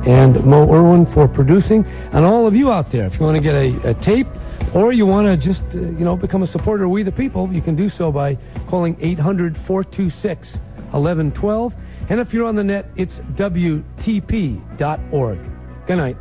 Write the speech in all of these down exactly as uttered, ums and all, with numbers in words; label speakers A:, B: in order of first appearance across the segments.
A: and Mo Irwin for producing, and all of you out there. If you want to get a, a tape, or you want to just, uh, you know, become a supporter of We the People, you can do so by calling eight hundred, four two six, one one one two. And if you're on the net, it's W T P dot org. Good night.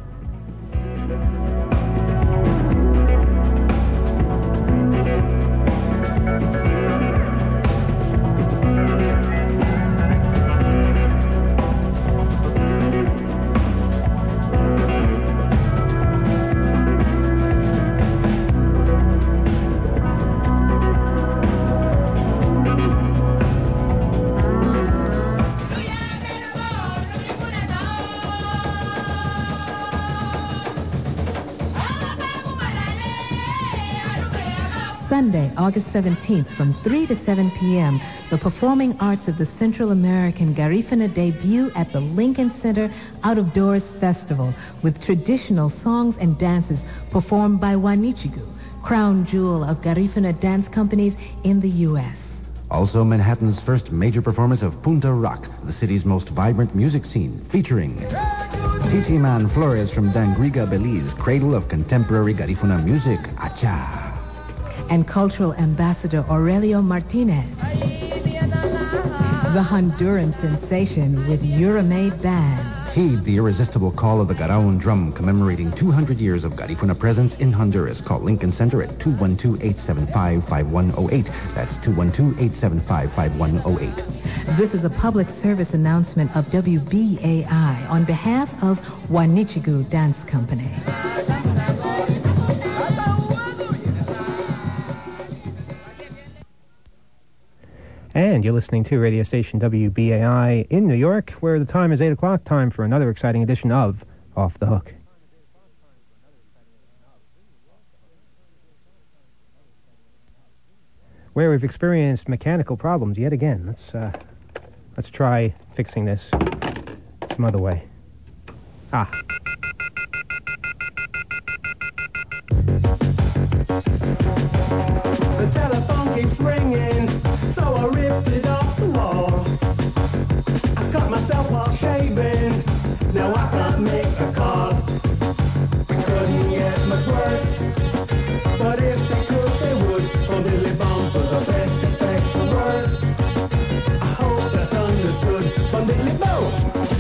B: Sunday, August seventeenth, from three to seven p.m., the Performing Arts of the Central American Garifuna debut at the Lincoln Center Out of Doors Festival with traditional songs and dances performed by Wanichigu, crown jewel of Garifuna dance companies in the U S
C: Also, Manhattan's first major performance of Punta Rock, the city's most vibrant music scene, featuring Titi Man Flores from Dangriga, Belize, cradle of contemporary Garifuna music, Acha.
B: And cultural ambassador Aurelio Martinez. The Honduran sensation with Euromade Band.
C: Heed the irresistible call of the Garaun drum, commemorating two hundred years of Garifuna presence in Honduras. Call Lincoln Center at two one two, eight seven five, five one zero eight. That's two one two, eight seven five, five one zero eight.
B: This is a public service announcement of W B A I on behalf of Wanichigu Dance Company.
D: And you're listening to radio station W B A I in New York, where the time is eight o'clock, time for another exciting edition of Off the Hook. Where we've experienced mechanical problems yet again. Let's, uh, let's try fixing this some other way. Ah.
E: The telephone keeps ringing, so I ripped it off the wall. I cut myself while shaving, now I can't make a call. It couldn't get much worse, but if they could, they would. Only live on for the best, expect the worst. I hope that's understood, but Billy Bo.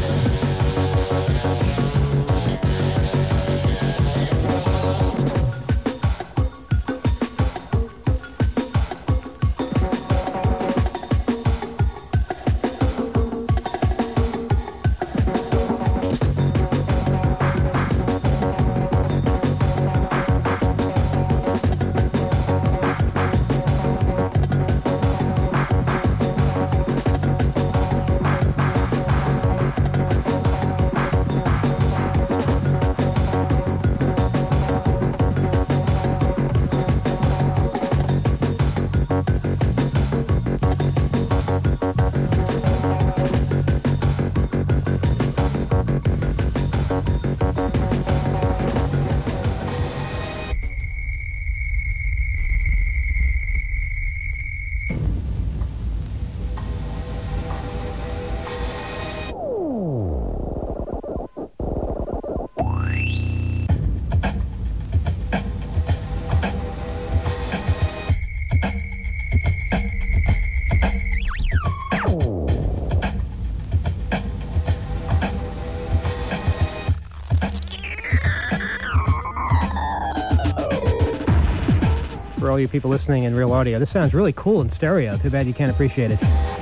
D: For all you people listening in real audio, this sounds really cool in stereo. Too bad you can't appreciate it.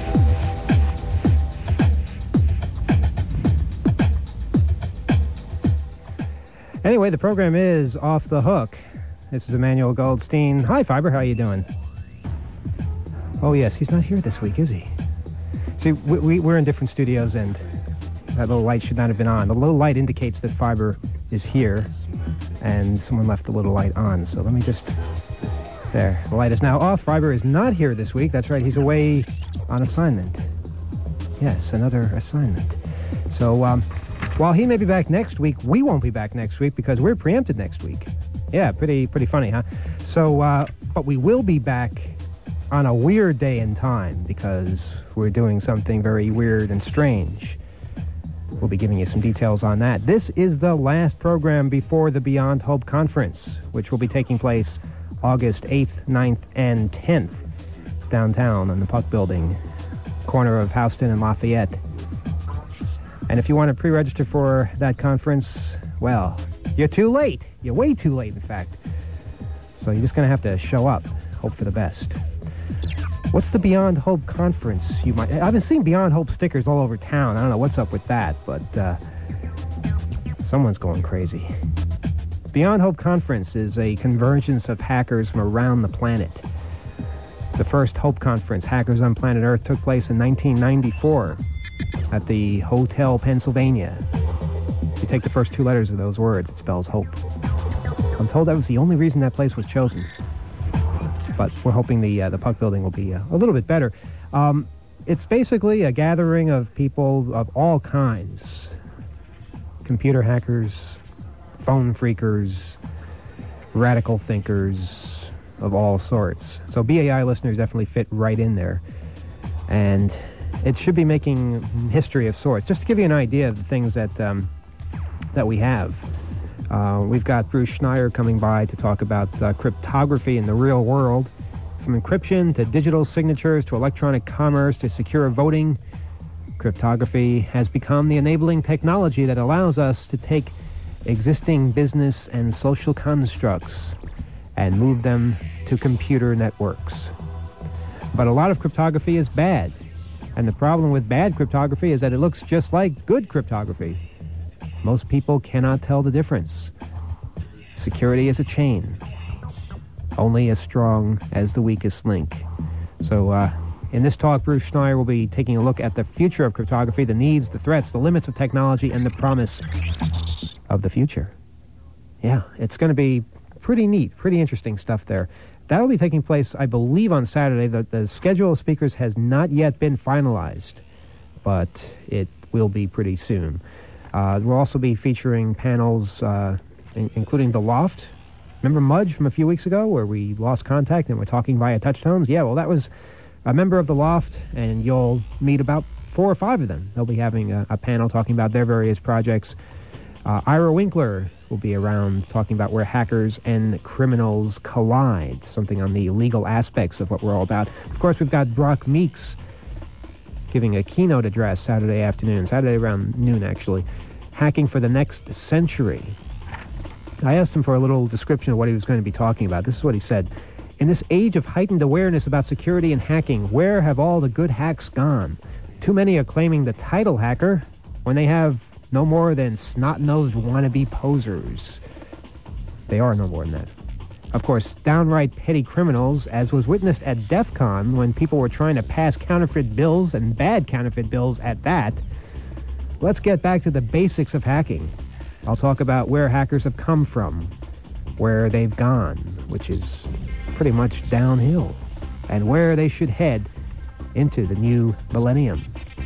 D: Anyway, the program is Off the Hook. This is Emmanuel Goldstein. Hi, Fiber. How you doing? Oh, yes. He's not here this week, is he? See, we, we, we're in different studios, and that little light should not have been on. The little light indicates that Fiber is here, and someone left the little light on. So let me just... There. The light is now off. Fiber is not here this week. That's right. He's away on assignment. Yes, another assignment. So, um, while he may be back next week, we won't be back next week because we're preempted next week. Yeah, pretty pretty funny, huh? So, uh, but we will be back on a weird day and time because we're doing something very weird and strange. We'll be giving you some details on that. This is the last program before the Beyond Hope Conference, which will be taking place August eighth, ninth, and tenth downtown in the Puck Building, corner of Houston and Lafayette. And if you want to pre-register for that conference, well, you're too late. You're way too late, in fact. So you're just going to have to show up, hope for the best. What's the Beyond Hope Conference? You might. I've been seeing Beyond Hope stickers all over town. I don't know what's up with that, but uh, someone's going crazy. Beyond Hope Conference is a convergence of hackers from around the planet. The first Hope Conference, Hackers on Planet Earth, took place in nineteen ninety-four at the Hotel Pennsylvania. If you take the first two letters of those words, it spells hope. I'm told that was the only reason that place was chosen. But we're hoping the uh, the Puck Building will be uh, a little bit better. Um, it's basically a gathering of people of all kinds. Computer hackers, phone freakers, radical thinkers of all sorts. So B A I listeners definitely fit right in there. And it should be making history of sorts. Just to give you an idea of the things that, um, that we have. Uh, we've got Bruce Schneier coming by to talk about uh, cryptography in the real world. From encryption to digital signatures to electronic commerce to secure voting, cryptography has become the enabling technology that allows us to take existing business and social constructs and move them to computer networks. But a lot of cryptography is bad. And the problem with bad cryptography is that it looks just like good cryptography. Most people cannot tell the difference. Security is a chain, only as strong as the weakest link. So uh, in this talk, Bruce Schneier will be taking a look at the future of cryptography, the needs, the threats, the limits of technology, and the promise of the future. Yeah, it's going to be pretty neat, pretty interesting stuff there. That'll be taking place, I believe, on Saturday. The, the schedule of speakers has not yet been finalized, but it will be pretty soon. Uh, we'll also be featuring panels, uh, in, including The Loft. Remember Mudge from a few weeks ago where we lost contact and we're talking via touchtones? Yeah, well, that was a member of The Loft, and you'll meet about four or five of them. They'll be having a, a panel talking about their various projects. Uh, Ira Winkler will be around talking about where hackers and criminals collide, something on the legal aspects of what we're all about. Of course, we've got Brock Meeks giving a keynote address Saturday afternoon, Saturday around noon, actually. Hacking for the Next Century. I asked him for a little description of what he was going to be talking about. This is what he said. In this age of heightened awareness about security and hacking, where have all the good hacks gone? Too many are claiming the title hacker when they have no more than snot-nosed wannabe posers. They are no more than that. Of course, downright petty criminals, as was witnessed at DEF CON when people were trying to pass counterfeit bills, and bad counterfeit bills at that. Let's get back to the basics of hacking. I'll talk about where hackers have come from, where they've gone, which is pretty much downhill, and where they should head into the new millennium.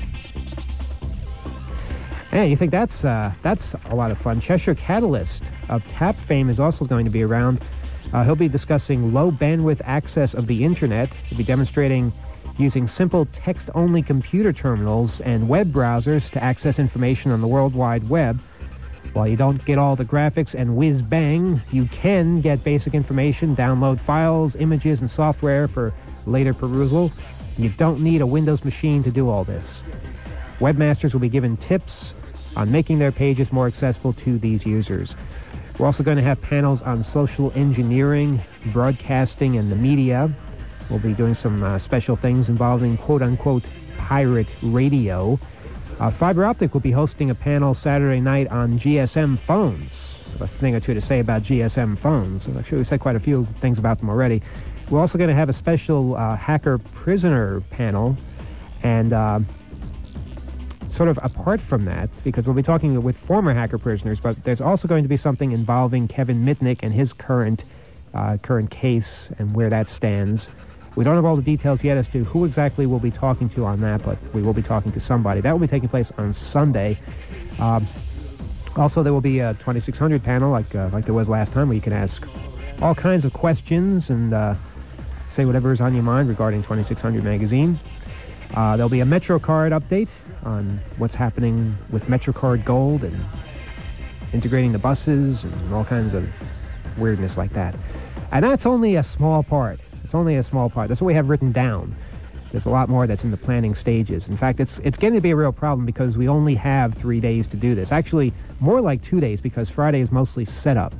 D: And you think that's uh, that's a lot of fun. Cheshire Catalyst of Tap fame is also going to be around. Uh, he'll be discussing low bandwidth access of the internet. He'll be demonstrating using simple text-only computer terminals and web browsers to access information on the World Wide Web. While you don't get all the graphics and whiz-bang, you can get basic information, download files, images, and software for later perusal. You don't need a Windows machine to do all this. Webmasters will be given tips on making their pages more accessible to these users. We're also going to have panels on social engineering, broadcasting, and the media. We'll be doing some uh, special things involving quote-unquote pirate radio. Uh, Fiber Optic will be hosting a panel Saturday night on G S M phones. A thing or two to say about G S M phones. I'm sure we said quite a few things about them already. We're also going to have a special uh, hacker prisoner panel. And uh, sort of apart from that, because we'll be talking with former hacker prisoners, but there's also going to be something involving Kevin Mitnick and his current uh, current case and where that stands. We don't have all the details yet as to who exactly we'll be talking to on that, but we will be talking to somebody. That will be taking place on Sunday. Um, also, there will be a twenty-six hundred panel like uh, like there was last time, where you can ask all kinds of questions and uh, say whatever is on your mind regarding twenty-six hundred magazine. Uh, there'll be a MetroCard update on what's happening with MetroCard Gold and integrating the buses and all kinds of weirdness like that. And that's only a small part. It's only a small part. That's what we have written down. There's a lot more that's in the planning stages. In fact, it's it's getting to be a real problem because we only have three days to do this. Actually, more like two days because Friday is mostly setup.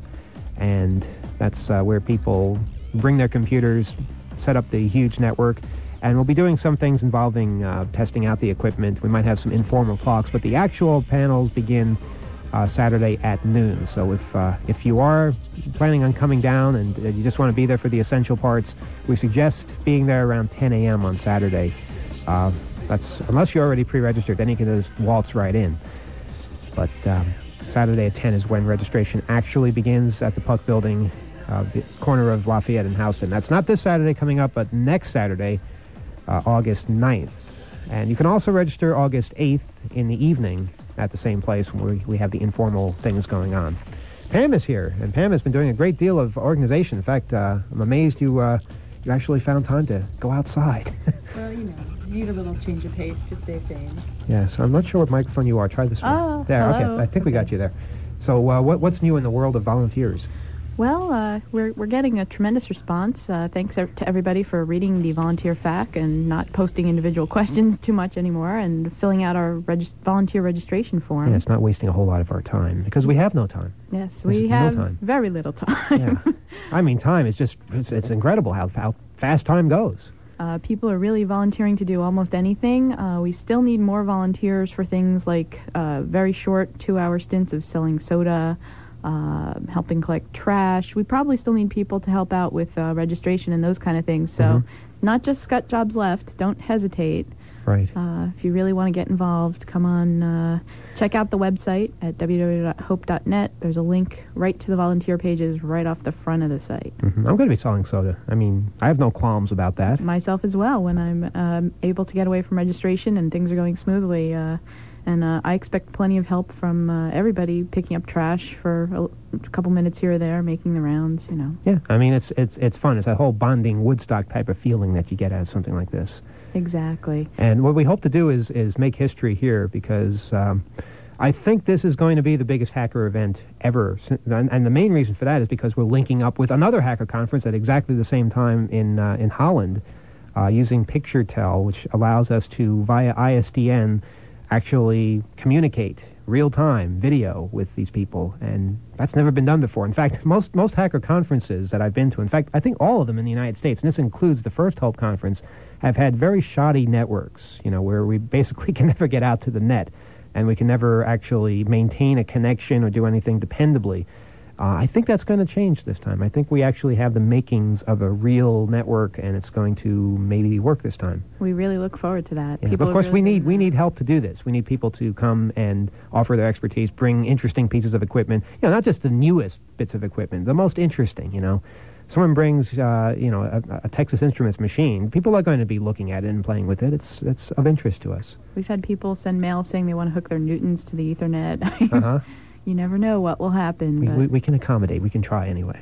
D: And that's uh, where people bring their computers, set up the huge network, and we'll be doing some things involving uh, testing out the equipment. We might have some informal talks, but the actual panels begin uh, Saturday at noon. So if uh, if you are planning on coming down and uh, you just want to be there for the essential parts, we suggest being there around ten a.m. on Saturday. Uh, that's unless you're already pre-registered, then you can just waltz right in. But um, Saturday at ten is when registration actually begins at the Puck Building, uh, the corner of Lafayette and Houston. That's not this Saturday coming up, but next Saturday, uh, August ninth. And you can also register August eighth in the evening at the same place where we have the informal things going on. Pam is here, and Pam has been doing a great deal of organization. In fact, uh, I'm amazed you uh, you actually found time to go outside.
F: Well, you know, you need a little change of pace to stay sane.
D: Yeah, so I'm not sure what microphone you are. Try this one.
F: Oh,
D: there,
F: hello.
D: okay. I think we
F: Okay.
D: got you there. So uh, what, what's new in the world of volunteers?
F: Well, uh, we're we're getting a tremendous response. Uh, thanks ev- to everybody for reading the volunteer F A Q and not posting individual questions too much anymore, and filling out our regis- volunteer registration form.
D: Yeah, it's not wasting a whole lot of our time, because we have no time.
F: Yes,
D: There's
F: we
D: no
F: have
D: time.
F: very little time.
D: Yeah. I mean, time is just, it's, it's incredible how, how fast time goes.
F: Uh, people are really volunteering to do almost anything. Uh, we still need more volunteers for things like uh, very short two-hour stints of selling soda, uh, helping collect trash. We probably still need people to help out with uh, registration and those kind of things. So
D: Mhm.
F: not just got jobs left. Don't hesitate.
D: Right.
F: Uh, if you really want to get involved, come on, uh, check out the website at w w w dot hope dot net. There's a link right to the volunteer pages right off the front of the site.
D: hmm I'm going to be selling soda. I mean, I have no qualms about that.
F: Myself as well, when I'm um, able to get away from registration and things are going smoothly. Uh, and uh, I expect plenty of help from uh, everybody picking up trash for a, a couple minutes here or there, making the rounds, you know.
D: Yeah, I mean, it's it's it's fun. It's that whole bonding Woodstock type of feeling that you get out of something like this.
F: Exactly.
D: And what we hope to do is is make history here, because um, I think this is going to be the biggest hacker event ever. And, and the main reason for that is because we're linking up with another hacker conference at exactly the same time in uh, in Holland, uh, using PictureTel, which allows us to, via I S D N, actually communicate real-time video with these people, and that's never been done before. In fact, most most hacker conferences that I've been to, in fact, I think all of them in the United States, and this includes the First Hope conference, have had very shoddy networks, you know, where we basically can never get out to the net, and we can never actually maintain a connection or do anything dependably. Uh, I think that's going to change this time. I think we actually have the makings of a real network, and it's going to maybe work this time.
F: We really look forward to that.
D: Yeah,
F: People
D: but of course,
F: really
D: we need
F: been,
D: we
F: uh,
D: need help to do this. We need people to come and offer their expertise, bring interesting pieces of equipment. You know, not just the newest bits of equipment, the most interesting. You know, someone brings uh, you know a, a Texas Instruments machine. People are going to be looking at it and playing with it. It's it's of interest to us.
F: We've had people send mail saying they want to hook their Newtons to the Ethernet.
D: Uh huh.
F: You never know what will happen.
D: We,
F: but
D: we we can accommodate. We can try anyway.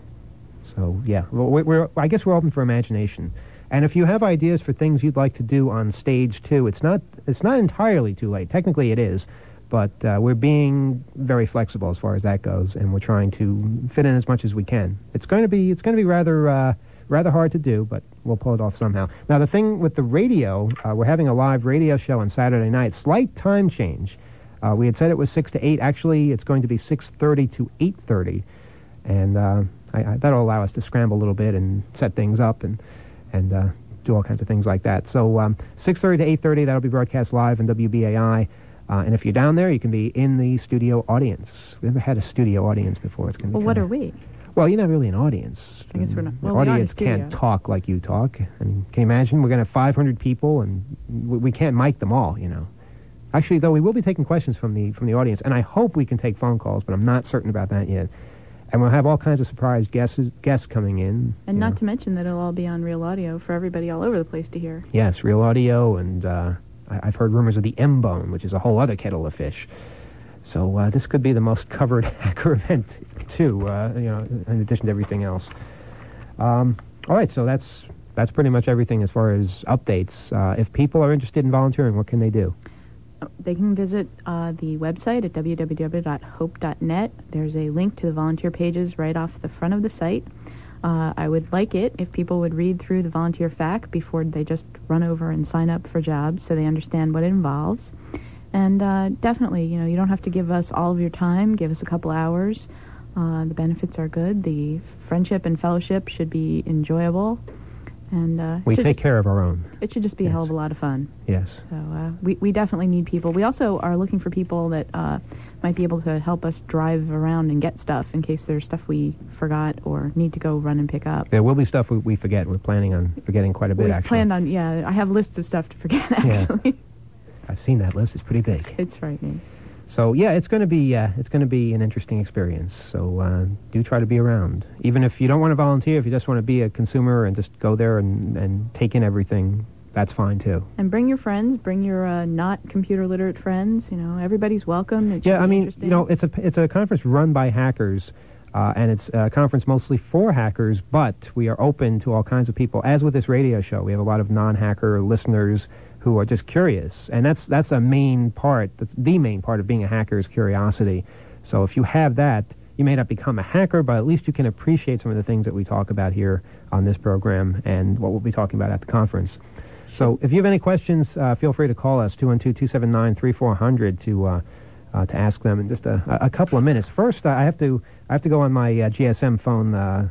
D: So yeah, well, we- we're I guess we're open for imagination. And if you have ideas for things you'd like to do on stage too, it's not it's not entirely too late. Technically, it is, but uh, we're being very flexible as far as that goes, and we're trying to fit in as much as we can. It's going to be it's going to be rather uh, rather hard to do, but we'll pull it off somehow. Now, the thing with the radio, uh, we're having a live radio show on Saturday night. Slight time change. Uh, we had said it was six to eight. Actually, it's going to be six thirty to eight thirty, and uh, I, I, that'll allow us to scramble a little bit and set things up and and uh, do all kinds of things like that. So um, six thirty to eight thirty, that'll be broadcast live on W B A I. Uh, and if you're down there, you can be in the studio audience. We've never had a studio audience before. It's going to be
F: well, what
D: kinda,
F: are we?
D: Well, you're not really an audience.
F: I guess we're not-
D: The
F: well, we are in
D: audience
F: studio.
D: can't talk like you talk. I mean, can you imagine? We're going to have five hundred people, and we, we can't mic them all, you know. Actually, though, we will be taking questions from the from the audience, and I hope we can take phone calls, but I'm not certain about that yet. And we'll have all kinds of surprise guests guests coming in.
F: And
D: you
F: not
D: know.
F: to mention that it'll all be on Real Audio for everybody all over the place to hear.
D: Yes, real audio, and uh, I, I've heard rumors of the M-Bone, which is a whole other kettle of fish. So uh, this could be the most covered hacker event, too, uh, you know, in addition to everything else. Um, all right, so that's that's pretty much everything as far as updates. Uh, if people are interested in volunteering, what can they do?
F: They can visit uh, the website at w w w dot hope dot net. There's a link to the volunteer pages right off the front of the site. Uh, I would like it if people would read through the volunteer fact before they just run over and sign up for jobs so they understand what it involves. And uh, definitely, you know, you don't have to give us all of your time. Give us a couple hours. Uh, the benefits are good. The friendship and fellowship should be enjoyable. And uh,
D: we take
F: just,
D: care of our own.
F: It should just be
D: yes.
F: a hell of a lot of fun.
D: Yes.
F: So uh, we, we definitely need people. We also are looking for people that uh, might be able to help us drive around and get stuff in case there's stuff we forgot or need to go run and pick up.
D: There will be stuff we, we forget. We're planning on forgetting quite a bit,
F: We've
D: actually.
F: planned on, yeah, I have lists of stuff to forget, actually.
D: Yeah. I've seen that list. It's pretty big.
F: It's frightening.
D: So yeah, it's going to be uh, it's going to be an interesting experience. So uh, do try to be around, even if you don't want to volunteer. If you just want to be a consumer and just go there and, and take in everything, that's fine too.
F: And bring your friends. Bring your uh, not computer literate friends. You know, everybody's welcome. It should
D: yeah,
F: be
D: I mean,
F: interesting.
D: you know, it's a it's a conference run by hackers, uh, and it's a conference mostly for hackers. But we are open to all kinds of people. As with this radio show, we have a lot of non-hacker listeners who are just curious, and that's that's a main part. That's the main part of being a hacker is curiosity. So if you have that, you may not become a hacker, but at least you can appreciate some of the things that we talk about here on this program and what we'll be talking about at the conference. So if you have any questions, uh, feel free to call us, two one two, two seven nine, three four zero zero to uh, uh, to ask them in just a, a couple of minutes. First, uh, I have to I have to go on my uh, G S M phone uh,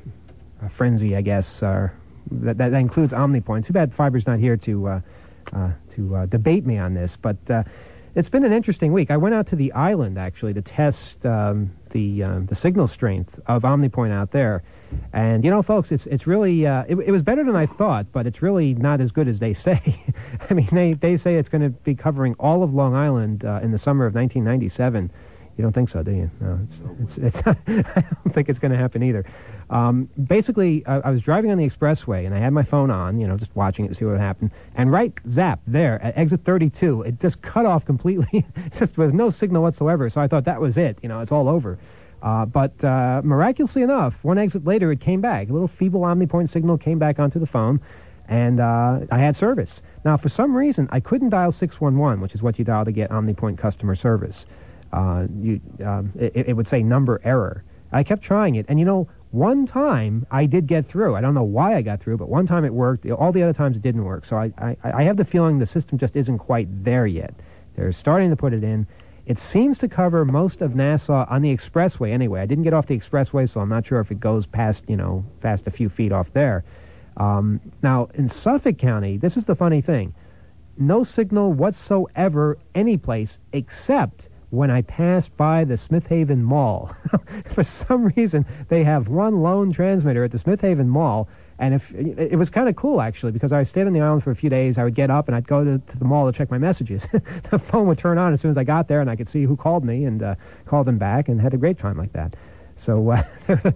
D: uh, frenzy, I guess. Uh, that, that includes OmniPoint. Too bad Fiber's not here to... Uh, Uh, to uh, debate me on this, but uh, it's been an interesting week. I went out to the island, actually, to test um, the um, the signal strength of OmniPoint out there. And, you know, folks, it's it's really, uh, it, it was better than I thought, but it's really not as good as they say. I mean, they, they say it's going to be covering all of Long Island uh, in the summer of nineteen ninety-seven. You don't think so, do you? No, it's it's, it's I don't think it's going to happen either. Um, basically, I, I was driving on the expressway, and I had my phone on, you know, just watching it to see what happened. And right zap there at exit thirty-two, it just cut off completely. Just there was no signal whatsoever. So I thought that was it. You know, it's all over. Uh, but uh, miraculously enough, one exit later, it came back. A little feeble OmniPoint signal came back onto the phone, and uh, I had service. Now, for some reason, I couldn't dial six one one, which is what you dial to get OmniPoint customer service. Uh, you, um, it, it would say number error. I kept trying it, and you know, one time I did get through. I don't know why I got through, but one time it worked. All the other times it didn't work. So I, I, I have the feeling the system just isn't quite there yet. They're starting to put it in. It seems to cover most of Nassau on the expressway anyway. I didn't get off the expressway, so I'm not sure if it goes past, you know, past a few feet off there. Um, now, in Suffolk County, this is the funny thing. No signal whatsoever any place except when I passed by the Smith Haven Mall. For some reason, they have one lone transmitter at the Smith Haven Mall, and if it, it was kind of cool, actually, because I stayed on the island for a few days. I would get up, and I'd go to, to the mall to check my messages. The phone would turn on as soon as I got there, and I could see who called me and uh, call them back, and had a great time like that. So uh,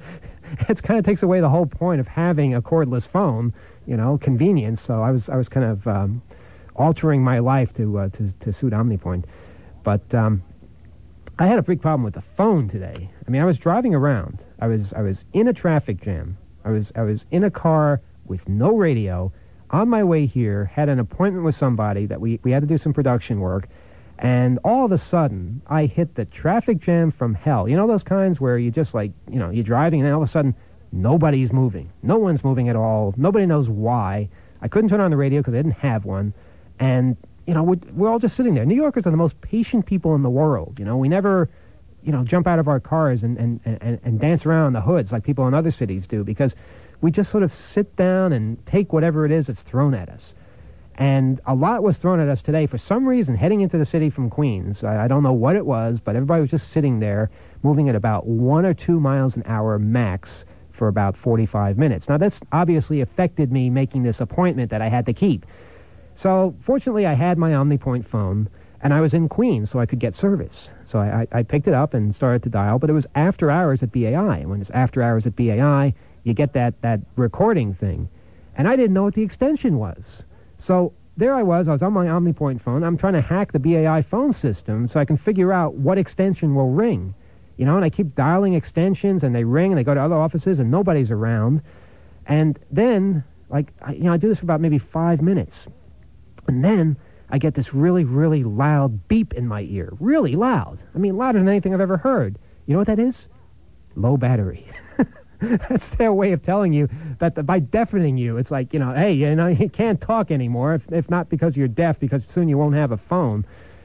D: it kind of takes away the whole point of having a cordless phone, you know, convenience. So I was I was kind of um, altering my life to, uh, to, to suit OmniPoint. But... Um, I had a big problem with the phone today. I mean, I was driving around. I was I was in a traffic jam. I was I was in a car with no radio, on my way here, had an appointment with somebody that we, we had to do some production work, and all of a sudden, I hit the traffic jam from hell. You know those kinds where you just like, you know, you're driving and then all of a sudden, nobody's moving. No one's moving at all. Nobody knows why. I couldn't turn on the radio because I didn't have one, and... You know, we're, we're all just sitting there. New Yorkers are the most patient people in the world. You know, we never, you know, jump out of our cars and, and, and, and dance around the hoods like people in other cities do, because we just sort of sit down and take whatever it is that's thrown at us. And a lot was thrown at us today for some reason, heading into the city from Queens. I, I don't know what it was, but everybody was just sitting there, moving at about one or two miles an hour max for about forty-five minutes. Now, that's obviously affected me making this appointment that I had to keep. So, fortunately, I had my OmniPoint phone, and I was in Queens, so I could get service. So I, I, I picked it up and started to dial, but it was after hours at B A I. And when it's after hours at B A I, you get that, that recording thing. And I didn't know what the extension was. So there I was. I was on my OmniPoint phone. I'm trying to hack the B A I phone system so I can figure out what extension will ring. You know, and I keep dialing extensions, and they ring, and they go to other offices, and nobody's around. And then... like, I, you know, I do this for about maybe five minutes. And then I get this really, really loud beep in my ear. Really loud. I mean, louder than anything I've ever heard. You know what that is? Low battery. That's their way of telling you that the, by deafening you, it's like, you know, hey, you know, you can't talk anymore, if, if not because you're deaf, because soon you won't have a phone.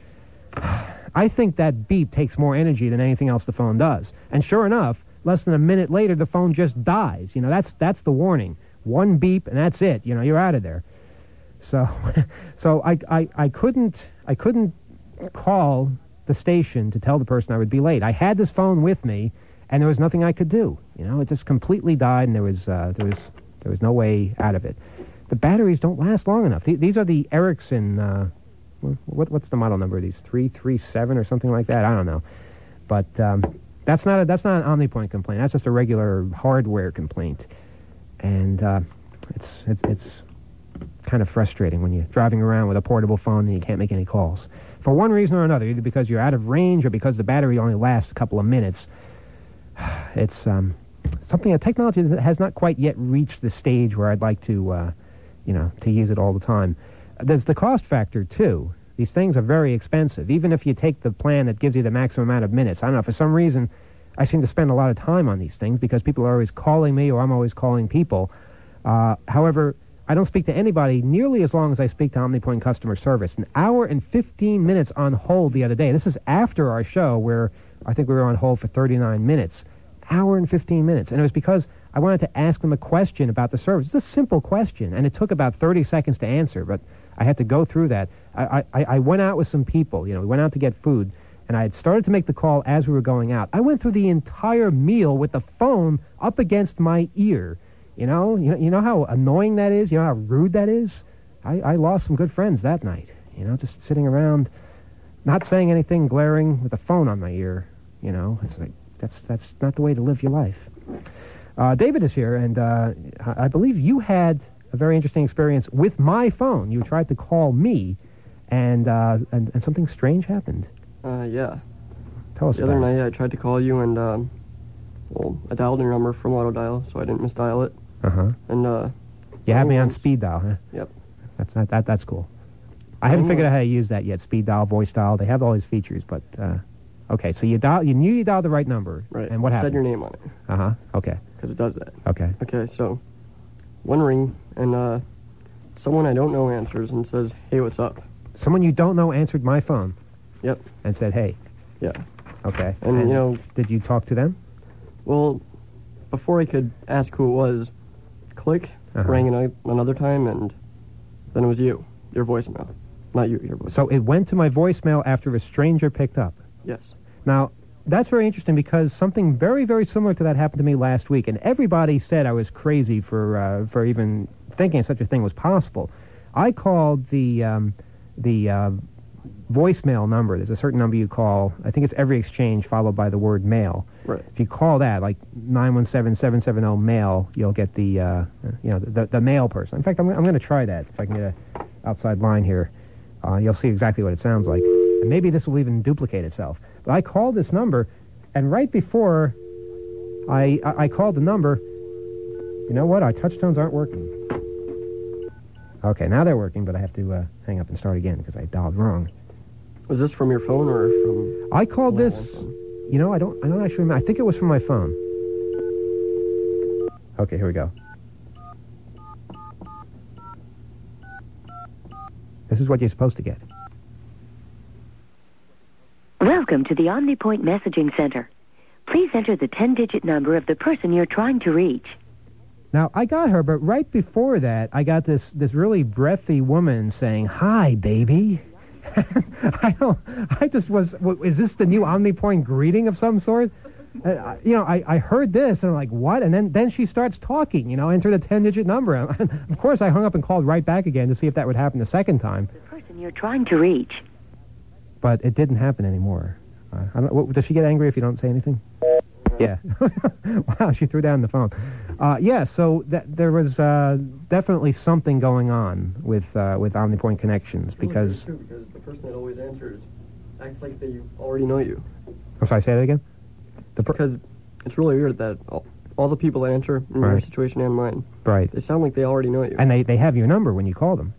D: I think that beep takes more energy than anything else the phone does. And sure enough, less than a minute later, the phone just dies. You know, that's that's the warning. One beep, and that's it. You know, you're out of there. So, so I, I, I couldn't I couldn't call the station to tell the person I would be late. I had this phone with me, and there was nothing I could do. You know, it just completely died, and there was uh, there was there was no way out of it. The batteries don't last long enough. Th- these are the Ericsson. Uh, what what's the model number of these? Three three seven or something like that. I don't know, but um, that's not a, that's not an OmniPoint complaint. That's just a regular hardware complaint, and uh, it's it's it's kind of frustrating when you're driving around with a portable phone and you can't make any calls for one reason or another, either because you're out of range or because the battery only lasts a couple of minutes. It's um, something, a technology that has not quite yet reached the stage where I'd like to, uh, you know, to use it all the time. There's the cost factor, too. These things are very expensive, even if you take the plan that gives you the maximum amount of minutes. I don't know, for some reason, I seem to spend a lot of time on these things because people are always calling me or I'm always calling people. Uh, however, I don't speak to anybody nearly as long as I speak to OmniPoint customer service. An hour and fifteen minutes on hold the other day. This is after our show where I think we were on hold for thirty-nine minutes. Hour and fifteen minutes. And it was because I wanted to ask them a question about the service. It's a simple question, and it took about thirty seconds to answer, but I had to go through that. I, I, I went out with some people. You know, we went out to get food, and I had started to make the call as we were going out. I went through the entire meal with the phone up against my ear. You know, you know, you know how annoying that is? You know how rude that is? I, I lost some good friends that night. You know, just sitting around, not saying anything, glaring with the phone on my ear. You know, it's like, that's that's not the way to live your life. Uh, David is here, and uh, I believe you had a very interesting experience with my phone. You tried to call me, and uh, and, and something strange happened.
G: Uh, yeah.
D: Tell us
G: the
D: about
G: other
D: it.
G: night I tried to call you, and um, well, I dialed your number from auto dial, so I didn't misdial it.
D: Uh huh.
G: And uh,
D: you had me on
G: once-
D: speed dial, huh?
G: Yep.
D: That's not that. That's cool. I haven't
G: Only-
D: figured out how to use that yet. Speed dial, voice dial. They have all these features, but uh, okay. So you dial. You knew you dialed the right number.
G: Right.
D: And what
G: Said
D: happened?
G: your name on it,
D: Uh huh. Okay.
G: because it does that.
D: Okay.
G: Okay, so one ring, and uh, someone I don't know answers and says, "Hey, what's up?"
D: Someone you don't know answered my phone
G: Yep.
D: and said, "Hey."
G: Yeah.
D: Okay.
G: And, you know,
D: did you talk to them?
G: well, before I could ask who it was, click
D: Uh-huh.
G: rang an- another time, and then it was you, your voicemail, not you, your voicemail.
D: So it went to my voicemail after a stranger picked up.
G: Yes.
D: Now, that's very interesting because something very, very similar to that happened to me last week, and everybody said I was crazy for uh, for even thinking such a thing was possible. I called the um, the uh, voicemail number. There's a certain number you call. I think it's every exchange followed by the word mail.
G: Right.
D: If you call that, like nine one seven, seven seven zero mail, you'll get the uh, you know the, the mail person. In fact, I'm, I'm going to try that if I can get a outside line here. Uh, you'll see exactly what it sounds like. And maybe this will even duplicate itself. But I called this number, and right before I, I, I called the number, you know what? Our touchtones aren't working. Okay, now they're working, but I have to uh, hang up and start again because I dialed wrong.
G: Was this from your phone or from...
D: I called
G: Well,
D: this,
G: phone.
D: you know, I don't, I don't actually remember. I think it was from my phone. Okay, here we go. This is what you're supposed to get.
H: Welcome to the OmniPoint Messaging Center. Please enter the ten-digit number of the person you're trying to reach.
D: Now, I got her, but right before that, I got this, this really breathy woman saying, "Hi, baby." I don't, I just was, w- is this the new OmniPoint greeting of some sort? Uh, you know, I, I heard this, and I'm like, what? And then, then she starts talking, you know, enter the ten-digit number. Of course, I hung up and called right back again to see if that would happen the second time.
H: The person you're trying to reach.
D: But it didn't happen anymore. Uh, I don't, what, does she get angry if you don't say anything? Yeah. Wow, she threw down the phone. Uh, yeah, so th- there was uh, definitely something going on with uh, with OmniPoint connections because...
G: It's really weird, too, because the person that always answers acts like they already know you.
D: I'm sorry, say that again? The per-
G: Because it's really weird that oh, all the people that answer in your
D: Right.
G: situation and mine,
D: Right.
G: they sound like they already know you.
D: And they, they have your number when you call them.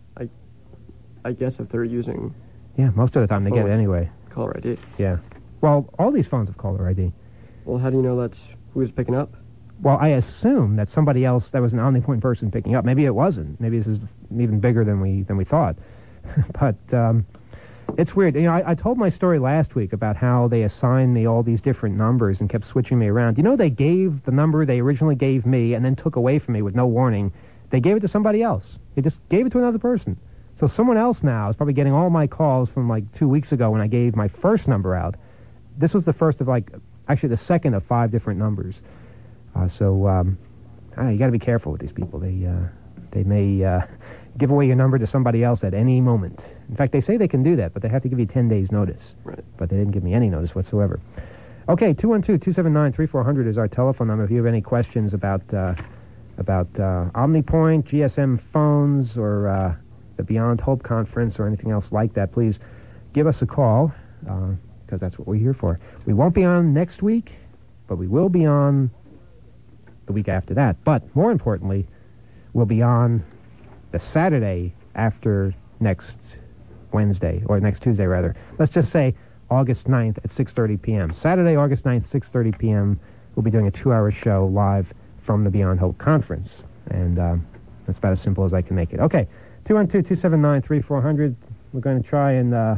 G: I guess if they're using
D: Yeah, most of the time they get
G: Phone.
D: it anyway.
G: caller I D.
D: Yeah. Well, all these phones have caller I D.
G: Well, how do you know that's who's picking up?
D: Well, I assume that somebody else, that was an OmniPoint person picking up. Maybe it wasn't. Maybe this is even bigger than we than we thought. But um, it's weird. You know, I, I told my story last week about how they assigned me all these different numbers and kept switching me around. You know, they gave the number they originally gave me and then took away from me with no warning. They gave it to somebody else. They just gave it to another person. So someone else now is probably getting all my calls from like two weeks ago when I gave my first number out. This was the first of like, actually the second of five different numbers. Uh, so um, ah, you got to be careful with these people. They uh, they may uh, give away your number to somebody else at any moment. In fact, they say they can do that, but they have to give you ten days notice.
G: Right.
D: But they didn't give me any notice whatsoever. Okay, two one two, two seven nine, three four zero zero is our telephone number if you have any questions about uh, about uh, OmniPoint, G S M phones, or uh, the Beyond Hope Conference, or anything else like that. Please give us a call, because uh, that's what we're here for. We won't be on next week, but we will be on the week after that. But more importantly, we'll be on the Saturday after next Wednesday, or next Tuesday, rather. Let's just say August ninth at six thirty p.m. Saturday, August ninth, six thirty p.m., we'll be doing a two-hour show live from the Beyond Hope Conference. And um, that's about as simple as I can make it. Okay, two one two, two seven nine, three four zero zero. We're going to try and uh,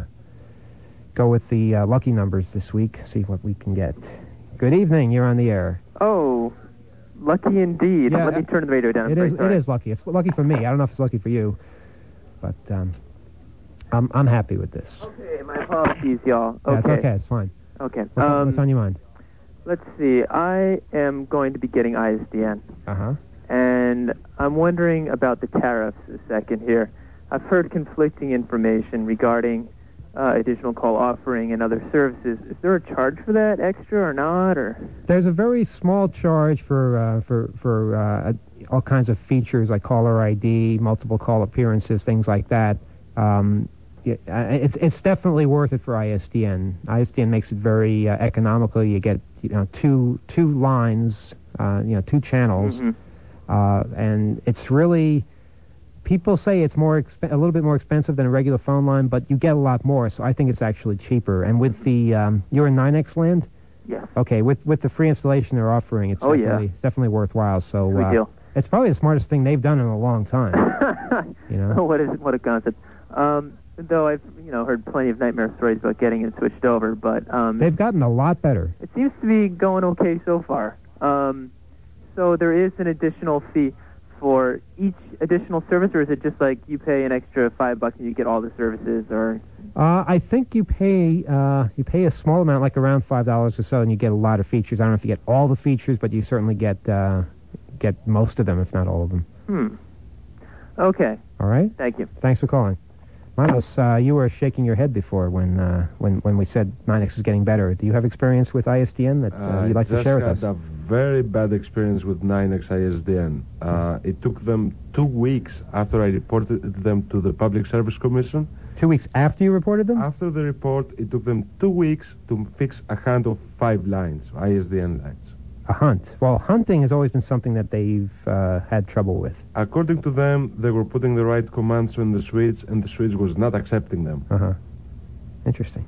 D: go with the uh, lucky numbers this week, see what we can get. Good evening, you're on the air.
I: Oh, lucky indeed.
D: Yeah,
I: Let me turn the radio down.
D: It
I: I'm
D: is.
I: sorry.
D: It is lucky. It's lucky for me. I don't know if it's lucky for you, but um, I'm I'm happy with this.
I: Okay, my apologies, y'all.
D: Yeah, it's
I: Okay.
D: okay. It's fine.
I: Okay.
D: What's, on,
I: Um,
D: what's on your mind?
I: let's see. I am going to be getting I S D N,
D: Uh huh.
I: and I'm wondering about the tariffs a second here. I've heard conflicting information regarding uh, additional call offering and other services. Is there a charge for that, extra or not, or?
D: There's a very small charge for uh, for for uh, all kinds of features like caller I D, multiple call appearances, things like that. Um, yeah, uh, it's it's definitely worth it for I S D N. I S D N makes it very uh, economical. You get you know two two lines, uh, you know two channels,
I: Mhm.
D: uh, and it's really. People say it's more exp- a little bit more expensive than a regular phone line, but you get a lot more. So I think it's actually cheaper. And with the um, you're in nine X land.
I: Yes.
D: Okay, with with the free installation they're offering, it's
I: Oh, yeah.
D: definitely it's definitely worthwhile. So
I: Sweet
D: uh,
I: deal.
D: it's probably the smartest thing they've done in a long time. You know,
I: what is what a concept. Um, though I've you know heard plenty of nightmare stories about getting it switched over, but um,
D: they've gotten a lot better.
I: it seems to be going okay so far. Um, so there is an additional fee for each additional service, or is it just like you pay an extra five bucks and you get all the services, or?
D: Uh, I think you pay uh, you pay a small amount, like around five dollars or so, and you get a lot of features. I don't know if you get all the features, but you certainly get uh, get most of them, if not all of them.
I: Hmm. Okay.
D: All right.
I: Thank you.
D: Thanks for calling. Manos, uh, you were shaking your head before when uh, when when we said nine X is getting better. Do you have experience with I S D N that uh, you'd like to share with us?
J: I just had a very bad experience with nine X I S D N. Uh, it took them two weeks after I reported them to the Public Service Commission.
D: Two weeks after you reported them?
J: After the report, it took them two weeks to fix a hunt of five lines, I S D N lines.
D: A hunt. Well, hunting has always been something that they've uh, had trouble with.
J: According to them, they were putting the right commands on the switch, and the switch was not accepting them.
D: Uh-huh. Interesting.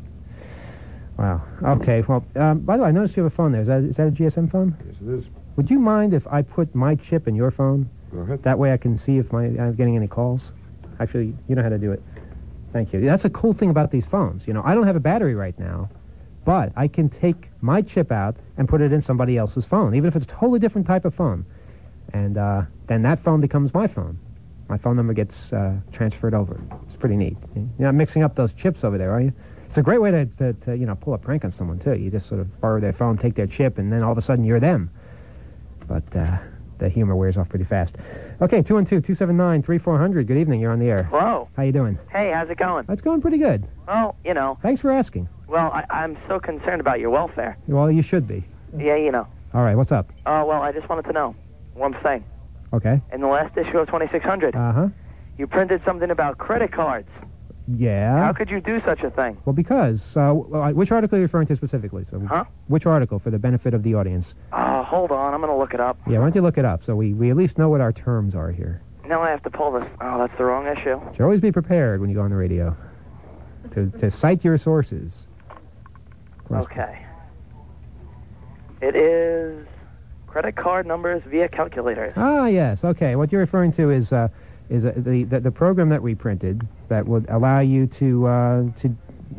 D: Wow. Okay, well, um, by the way, I noticed you have a phone there. Is that, is that a G S M phone?
J: Yes, it is.
D: Would you mind if I put my chip in your phone?
J: Go ahead.
D: That way I can see if my I'm getting any calls. Actually, you know how to do it. Thank you. That's a cool thing about these phones. You know, I don't have a battery right now, but I can take my chip out and put it in somebody else's phone, even if it's a totally different type of phone. And uh, then that phone becomes my phone. My phone number gets uh, transferred over. It's pretty neat. You're not mixing up those chips over there, are you? It's a great way to, to, to, you know, pull a prank on someone, too. You just sort of borrow their phone, take their chip, and then all of a sudden you're them. But uh, the humor wears off pretty fast. Okay, two one two, two seven nine, three four zero zero. Good evening. You're on the air.
K: Hello.
D: How you doing?
K: Hey, how's it going?
D: It's going pretty good.
K: Well, you know.
D: Thanks for asking.
K: Well, I, I'm so concerned about your welfare.
D: Well, you should be.
K: Yeah, you know.
D: All right, what's up?
K: Oh, uh, well, I just wanted to know one thing.
D: Okay.
K: In the last issue of twenty-six hundred,
D: Uh-huh.
K: you printed something about credit cards.
D: Yeah.
K: How could you do such a thing?
D: Well, because uh, w- which article are you referring to specifically? So,
K: Huh?
D: Which article for the benefit of the audience?
K: Uh, hold on, I'm going to look it up.
D: Yeah, why don't you look it up so we, we at least know what our terms are here.
K: Now I have to pull this. Oh, that's the wrong issue.
D: Should always be prepared when you go on the radio to to cite your sources.
K: Okay. It is credit card numbers via calculators.
D: Ah, yes. Okay. What you're referring to is uh, is uh, the, the the program that we printed that would allow you to uh, to,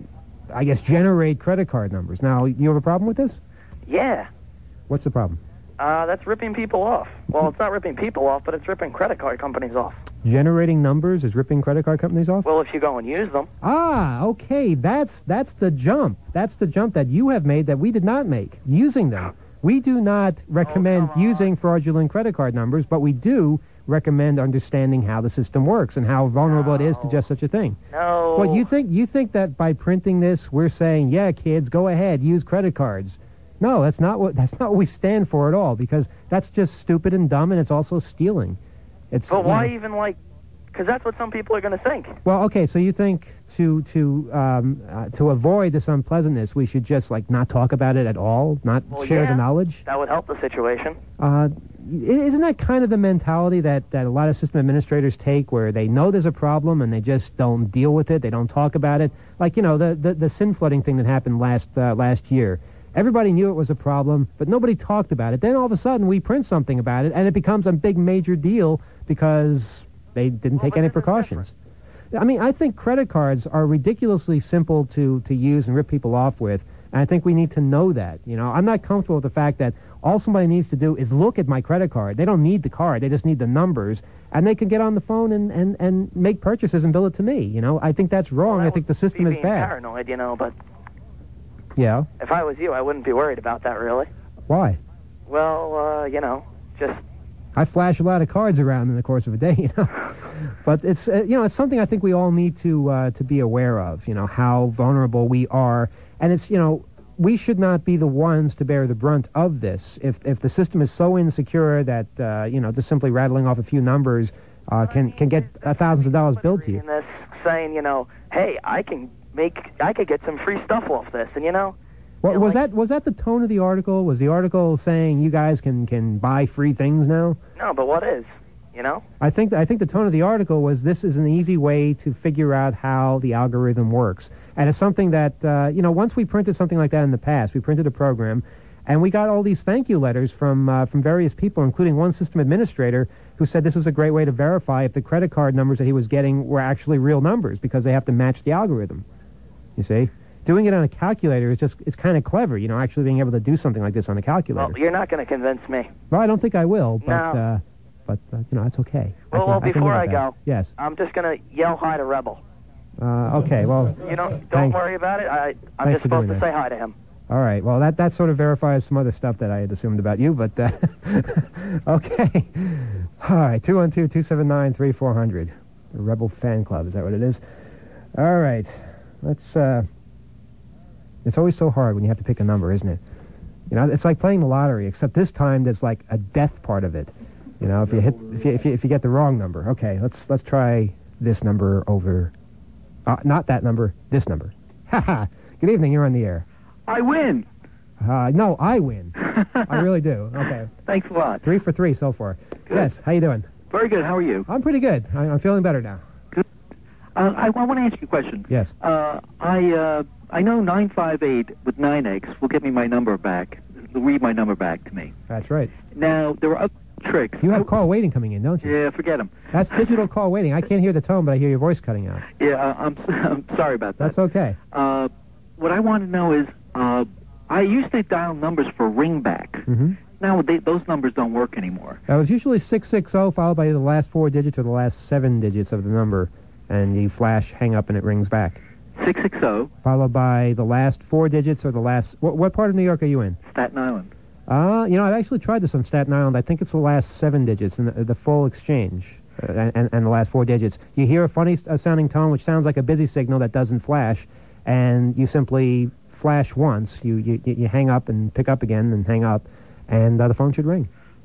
D: I guess, generate credit card numbers. Now, you have a problem with this?
K: Yeah.
D: What's the problem?
K: Uh, that's ripping people off. Well, it's not ripping people off, but it's ripping credit card companies off.
D: Generating numbers is ripping credit card companies off?
K: Well, if you go and use them.
D: Ah, okay. That's that's the jump. That's the jump that you have made that we did not make. Using them. We do not recommend
K: Oh,
D: using fraudulent credit card numbers, but we do recommend understanding how the system works and how vulnerable
K: no.
D: it is to just such a thing.
K: No.
D: Well, you think you think that by printing this, we're saying, yeah, kids, go ahead, use credit cards. No, that's not what that's not what we stand for at all, because that's just stupid and dumb, and it's also stealing. It's
K: But
D: you
K: why
D: know-
K: even, like, because that's what some people are going to think.
D: Well, okay, so you think to to um, uh, to avoid this unpleasantness, we should just like not talk about it at all, not
K: Well,
D: share
K: yeah,
D: the knowledge?
K: That would help the situation.
D: Uh, i- isn't that kind of the mentality that, that a lot of system administrators take, where they know there's a problem and they just don't deal with it, they don't talk about it? Like, you know, the, the, the SIN flooding thing that happened last uh, last year. Everybody knew it was a problem, but nobody talked about it. Then all of a sudden we print something about it, and it becomes a big major deal because they didn't
K: Well,
D: take
K: but
D: any
K: this is
D: precautions. I mean, I think credit cards are ridiculously simple to, to use and rip people off with, and I think we need to know that. You know, I'm not comfortable with the fact that all somebody needs to do is look at my credit card. They don't need the card. They just need the numbers, and they can get on the phone and, and, and make purchases and bill it to me. You know, I think that's wrong.
K: Well,
D: I think the system
K: be
D: is
K: being
D: bad.
K: paranoid, you know, but
D: Yeah.
K: if I was you, I wouldn't be worried about that, really.
D: Why?
K: Well, uh, you know, just
D: I flash a lot of cards around in the course of a day, you know. But it's uh, you know it's something I think we all need to uh, to be aware of. You know how vulnerable we are, and it's you know we should not be the ones to bear the brunt of this. If if the system is so insecure that uh, you know just simply rattling off a few numbers uh, can can get uh, thousands of dollars billed to you.
K: reading this, saying, you know, hey, I can make, I could get some free stuff off this, and you know,
D: Well,
K: Yeah,
D: was
K: like-
D: that was that the tone of the article? Was the article saying you guys can can buy free things now?
K: no, but what is, you know?
D: I think I think the tone of the article was this is an easy way to figure out how the algorithm works, and it's something that uh, you know once we printed something like that in the past, we printed a program, and we got all these thank you letters from uh, from various people, including one system administrator who said this was a great way to verify if the credit card numbers that he was getting were actually real numbers because they have to match the algorithm. You see. Doing it on a calculator is just, it's kind of clever, you know, actually being able to do something like this on a calculator.
K: Well, you're not going to convince me.
D: Well, I don't think I will, but,
K: No.
D: uh, but uh, you know, it's okay. I
K: Well,
D: can-
K: well,
D: I can
K: before
D: live
K: I
D: with that.
K: go,
D: Yes.
K: I'm just going to yell hi to Rebel.
D: Uh, okay, well,
K: You know, don't
D: Thank-
K: worry about it. I, I'm
D: Thanks
K: just
D: for
K: supposed
D: doing
K: to
D: that.
K: say hi to him.
D: all right. Well, that, that sort of verifies some other stuff that I had assumed about you, but, uh, okay. All right, two one two, two seven nine, three four zero zero. The Rebel Fan Club, is that what it is? All right. Let's, uh, it's always so hard when you have to pick a number, isn't it? You know, it's like playing the lottery, except this time there's like a death part of it. You know, if you hit, if you, if you, if you get the wrong number. Okay, let's, let's try this number over, uh, not that number, this number. Ha ha. Good evening, you're on the air.
L: I win.
D: Uh, no, I win. I really do. Okay.
L: Thanks a lot.
D: Three for three so far. Yes, how you doing?
L: Very good. How are you?
D: I'm pretty good. I, I'm feeling better now.
L: Uh, I, I want to ask you a question.
D: Yes.
L: Uh, I uh, I know nine five eight with nine X will get me my number back. Will read my number back to me.
D: That's right.
L: Now, there are other tricks.
D: You have call waiting coming in, don't you?
L: Yeah, forget them.
D: That's digital call waiting. I can't hear the tone, but I hear your voice cutting out.
L: Yeah, uh, I'm, I'm sorry about that.
D: That's okay.
L: Uh, what I want to know is, uh, I used to dial numbers for ringback.
D: Mm-hmm.
L: Now, they, those numbers don't work anymore.
D: That was usually six six zero followed by the last four digits or the last seven digits of the number, and you flash, hang up, and it rings back.
L: six six zero,
D: Followed by the last four digits or the last... What, what part of New York are you in?
L: Staten Island.
D: Uh, you know, I've actually tried this on Staten Island. I think it's the last seven digits and the, the full exchange uh, and, and the last four digits. You hear a funny uh, sounding tone, which sounds like a busy signal that doesn't flash, and you simply flash once. You, you, you hang up and pick up again and hang up, and uh, the phone should ring.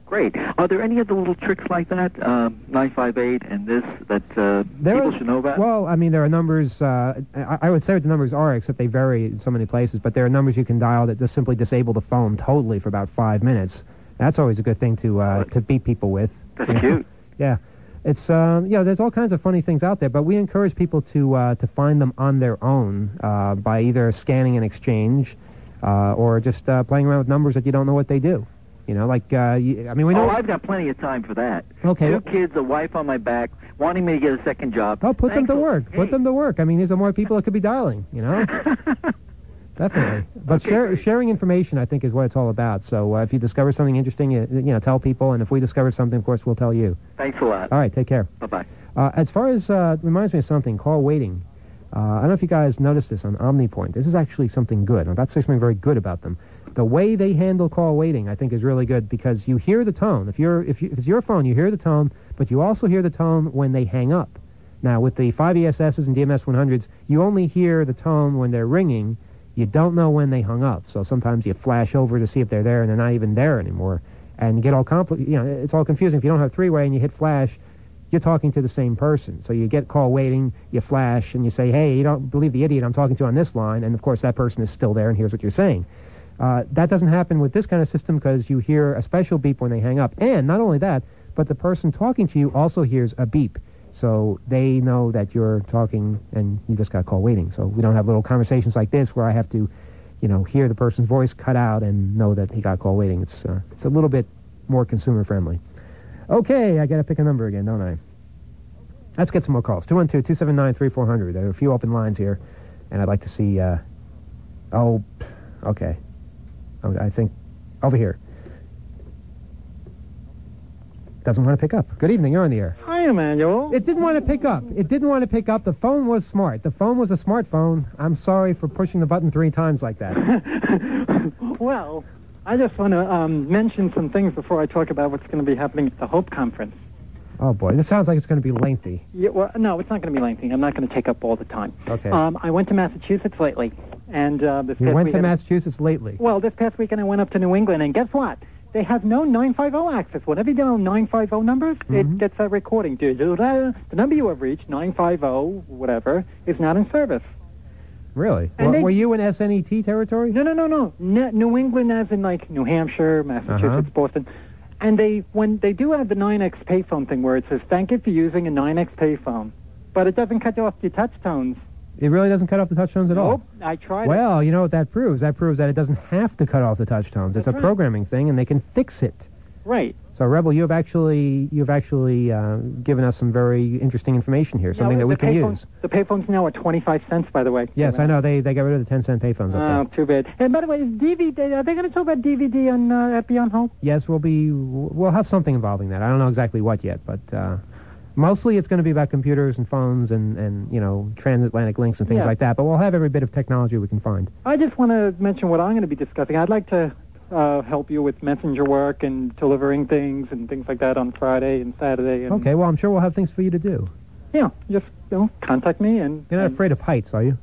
L: Great. Are there any other little tricks like that, uh, nine five eight and this, that uh,
D: There
L: people
D: are-
L: should know about?
D: Well, I mean, there are numbers, uh, I, I would say what the numbers are, except they vary in so many places, but there are numbers you can dial that just simply disable the phone totally for about five minutes. That's always a good thing to uh, to beat people with.
L: That's
D: you know?
L: cute.
D: Yeah. It's, um, you know, there's all kinds of funny things out there, but we encourage people to uh, to find them on their own uh, by either scanning an exchange uh, or just uh, playing around with numbers that you don't know what they do. You know, like, uh, you, I mean, we know...
L: Oh, I've got plenty of time for that.
D: Okay.
L: Two kids, a wife on my back, wanting me to get a second job.
D: Oh, put them
L: Thanks
D: to
L: a-
D: work. Put them to work. I mean, these are more people that could be dialing, you know? Definitely. But share, sharing information, I think, is what it's all about. So uh, if you discover something interesting, you, you know, tell people. And if we discover something, of course, we'll tell you.
L: Thanks a lot.
D: All right, take care.
L: Bye-bye.
D: Uh, as far as, uh, reminds me of something, call waiting. Uh, I don't know if you guys noticed this on OmniPoint. This is actually something good. I'm about to say something very good about them. The way they handle call waiting, I think, is really good because you hear the tone. If you're if, you, if it's your phone, you hear the tone, but you also hear the tone when they hang up. Now, with the five E S S's and D M S one hundreds, you only hear the tone when they're ringing. You don't know when they hung up. So sometimes you flash over to see if they're there, and they're not even there anymore. And you get all compli- you know, it's all confusing. If you don't have three-way and you hit flash, you're talking to the same person. So you get call waiting, you flash, and you say, hey, you don't believe the idiot I'm talking to on this line, and of course that person is still there and hears what you're saying. Uh, that doesn't happen with this kind of system because you hear a special beep when they hang up. And not only that, but the person talking to you also hears a beep. So they know that you're talking and you just got call waiting. So we don't have little conversations like this where I have to, you know, hear the person's voice cut out and know that he got call waiting. It's, uh, it's a little bit more consumer friendly. Okay, I got to pick a number again, don't I? Let's get some more calls. two one two, two seven nine, three four zero zero. There are a few open lines here, and I'd like to see, uh, oh, okay. I think over here. Doesn't want to pick up. Good evening, you're on the air.
M: Hi, Emmanuel.
D: It didn't want to pick up. It didn't want to pick up. The phone was smart. The phone was a smartphone. I'm sorry for pushing the button three times like that.
M: Well, I just want to um, mention some things before I talk about what's going to be happening at the Hope Conference.
D: Oh, boy. This sounds like it's going to be lengthy.
M: Yeah, well, no, it's not going to be lengthy. I'm not going to take up all the time.
D: Okay.
M: Um, I went to Massachusetts lately, and uh, this
D: You
M: past
D: went to
M: weekend,
D: Massachusetts lately.
M: Well, this past weekend I went up to New England, and guess what? They have no nine five zero access. Whenever you dial nine five zero numbers,
D: Mm-hmm.
M: it gets a recording. The number you have reached, nine five zero, whatever, is not in service.
D: Really?
M: And
D: Were,
M: they-
D: were you in S N E T territory?
M: No, no, no, no. Ne- New England, as in like New Hampshire, Massachusetts,
D: Uh-huh.
M: Boston. And they, when they do have the nine X payphone thing where it says, thank you for using a nine X payphone, but it doesn't cut off your touch tones.
D: It really doesn't cut off the touch tones at all?
M: Nope, I tried
D: Well, you know what that proves? That proves that it doesn't have to cut off the touch tones. It's
M: That's
D: a
M: right.
D: programming thing, and they can fix it.
M: it. Right.
D: So, Rebel, you have actually you've actually uh, given us some very interesting information here, something
M: Now,
D: that we
M: the
D: can
M: payphone-
D: use.
M: The payphones now are twenty-five cents, by the way.
D: Yes, I know. They they got rid of the ten cent payphones up there.
M: Oh, too bad. And by the way, is D V D, are they going to talk about D V D on uh, at Beyond Hope?
D: Yes, we'll be we'll have something involving that. I don't know exactly what yet, but uh, mostly it's going to be about computers and phones and, and you know transatlantic links and things
M: Yeah.
D: like that. But we'll have every bit of technology we can find.
M: I just want to mention what I'm going to be discussing. I'd like to uh, help you with messenger work and delivering things and things like that on Friday and Saturday. And
D: Okay, well I'm sure we'll have things for you to do.
M: Yeah, just you know, contact me and.
D: You're not
M: and
D: afraid of heights, are you?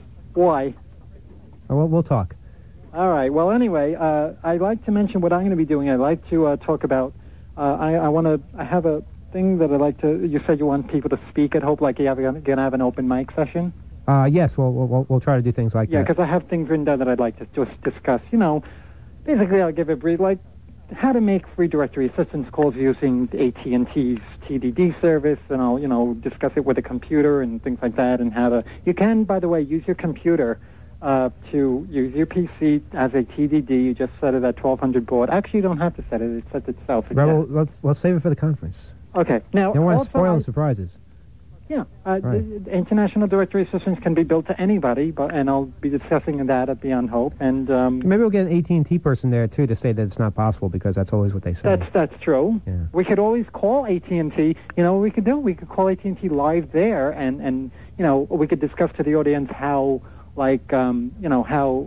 M: Why?
D: Oh, well, we'll talk.
M: All right. Well, anyway, uh, I'd like to mention what I'm going to be doing. I'd like to uh, talk about. Uh, I, I want to. I have a thing that I'd like to. You said you want people to speak at Hope, like you're going to have an open mic session.
D: Uh, yes, we'll, we'll we'll try to do things like
M: Yeah,
D: that.
M: because I have things written down that I'd like to just discuss. You know, basically, I'll give a brief, like how to make free directory assistance calls using A T and T's T D D service, and I'll, you know, discuss it with a computer and things like that, and how to. You can, by the way, use your computer uh, to use your P C as a T D D. You just set it at twelve hundred baud. Actually, you don't have to set it; it sets itself.
D: Rebel, let's let's save it for the conference.
M: Okay. Now,
D: You don't want to
M: also,
D: spoil
M: I-
D: the surprises.
M: Yeah, uh,
D: Right.
M: the international directory assistance can be built to anybody, but and I'll be discussing that at Beyond Hope. And um,
D: Maybe we'll get an A T and T person there too to say that it's not possible because that's always what they say.
M: that's that's true.
D: Yeah.
M: We could always call A T and T. You know what we could do? We could call A T and T live there, and and you know we could discuss to the audience how like um, you know how.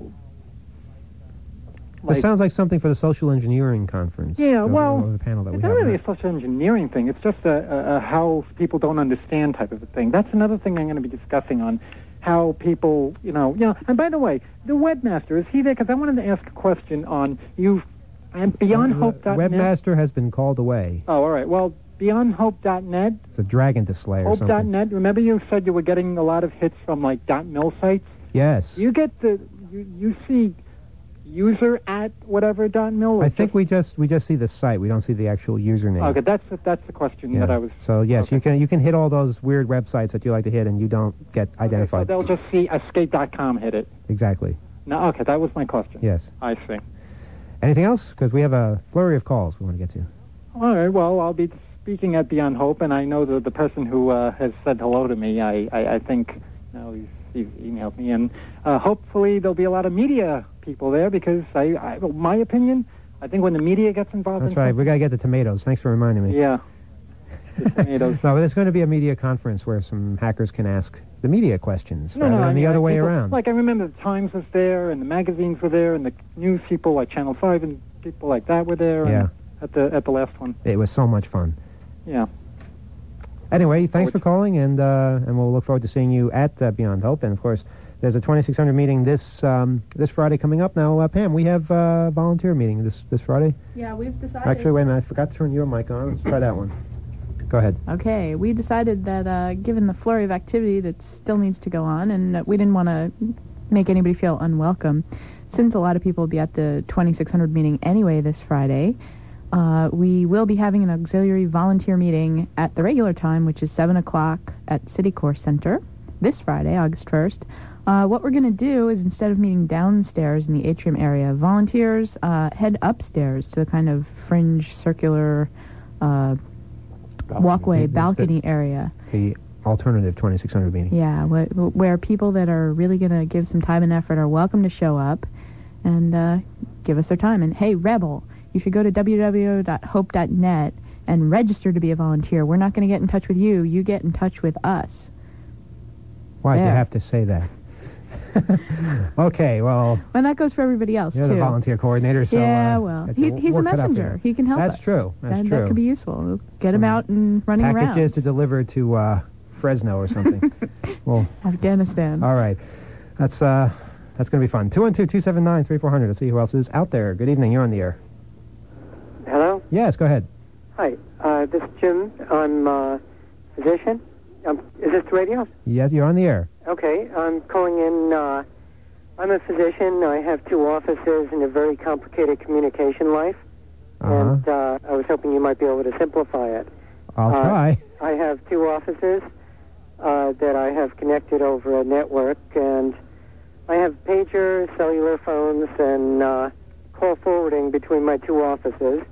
D: This sounds like something for the social engineering conference.
M: Yeah,
D: the-
M: well,
D: the panel that we
M: It's
D: have.
M: not really
D: now.
M: a social engineering thing. It's just a, a, a how people don't understand type of a thing. That's another thing I'm going to be discussing on how people, you know, you know. And by the way, the webmaster, is he there? Because I wanted to ask a question on you. And beyond hope dot net.
D: Webmaster has been called away.
M: Oh, all right. Well, beyond hope dot net.
D: It's a dragon to slay or
M: hope dot
D: something.
M: net. Remember you said you were getting a lot of hits from, like, .mil sites?
D: Yes.
M: You get the... You, you see user at whatever .mil?
D: I think we just we just see the site. We don't see the actual username.
M: Okay, that's the, that's the question
D: Yeah.
M: that I was...
D: So, yes, you can you can hit all those weird websites that you like to hit, and you don't get
M: So
D: identified.
M: they'll just see escape dot com hit it.
D: Exactly.
M: No, okay, that was my question.
D: Yes.
M: I see.
D: Anything else? Because we have a flurry of calls we want to get to.
M: All right, well, I'll be speaking at Beyond Hope, and I know that the person who uh, has said hello to me, I, I, I think, you know, he's, he's emailed me, and uh, hopefully there'll be a lot of media people there, because I, I well, my opinion, I think when the media gets involved
D: That's
M: in
D: right. We got to get the tomatoes. Thanks for reminding me.
M: Yeah. The tomatoes.
D: No, but there's going to be a media conference where some hackers can ask the media questions
M: No,
D: rather
M: no,
D: than
M: I mean,
D: the other
M: I
D: way
M: think,
D: around.
M: Like, I remember the Times was there, and the magazines were there, and the news people like Channel five and people like that were there.
D: Yeah.
M: And at the at the last one.
D: It was so much fun.
M: Yeah.
D: Anyway, thanks for calling, and uh, and we'll look forward to seeing you at uh, Beyond Hope. And of course, there's a twenty-six hundred meeting this um, this Friday coming up. Now, uh, Pam, we have a volunteer meeting this this Friday.
F: Yeah, we've decided.
D: Actually, wait a minute, I forgot to turn your mic on. Let's try that one. Go ahead.
F: Okay, we decided that uh, given the flurry of activity that still needs to go on, and uh, we didn't want to make anybody feel unwelcome, since a lot of people will be at the twenty-six hundred meeting anyway this Friday, uh, we will be having an auxiliary volunteer meeting at the regular time, which is seven o'clock at Citicorps Center this Friday, August first. Uh, what we're going to do is, instead of meeting downstairs in the atrium area, volunteers uh, head upstairs to the kind of fringe circular uh, walkway, balcony area.
D: The alternative twenty-six hundred meeting.
F: Yeah, wh- where people that are really going to give some time and effort are welcome to show up and uh, give us their time. And hey, Rebel, you should go to w w w dot hope dot net and register to be a volunteer. We're not going to get in touch with you. You get in touch with us.
D: Why do you
F: There.
D: have to say that? Okay, well,
F: And that goes for everybody else,
D: you're
F: too.
D: the volunteer coordinator, so...
F: yeah,
D: uh,
F: well,
D: get
F: he,
D: your
F: he's a
D: work cut out for
F: messenger.
D: you.
F: He can help
D: That's
F: us.
D: true. That's
F: that,
D: true.
F: That could be useful. We'll get him out and running
D: Packages
F: around.
D: to deliver to uh, Fresno or something. Well,
F: Afghanistan.
D: all right. That's uh, that's going to be fun. two one two, two seven nine, three four zero zero. Let's see who else is out there. Good evening. You're on the air.
N: Hello?
D: Yes, go ahead.
N: Hi, uh, this is Jim. I'm a physician. Um, is this the radio?
D: Yes, you're on the air.
N: Okay, I'm calling in. Uh, I'm a physician. I have two offices and a very complicated communication life.
D: Uh-huh.
N: And uh, I was hoping you might be able to simplify it.
D: I'll
N: Uh,
D: try.
N: I have two offices uh, that I have connected over a network, and I have pager, cellular phones, and uh, call forwarding between my two offices.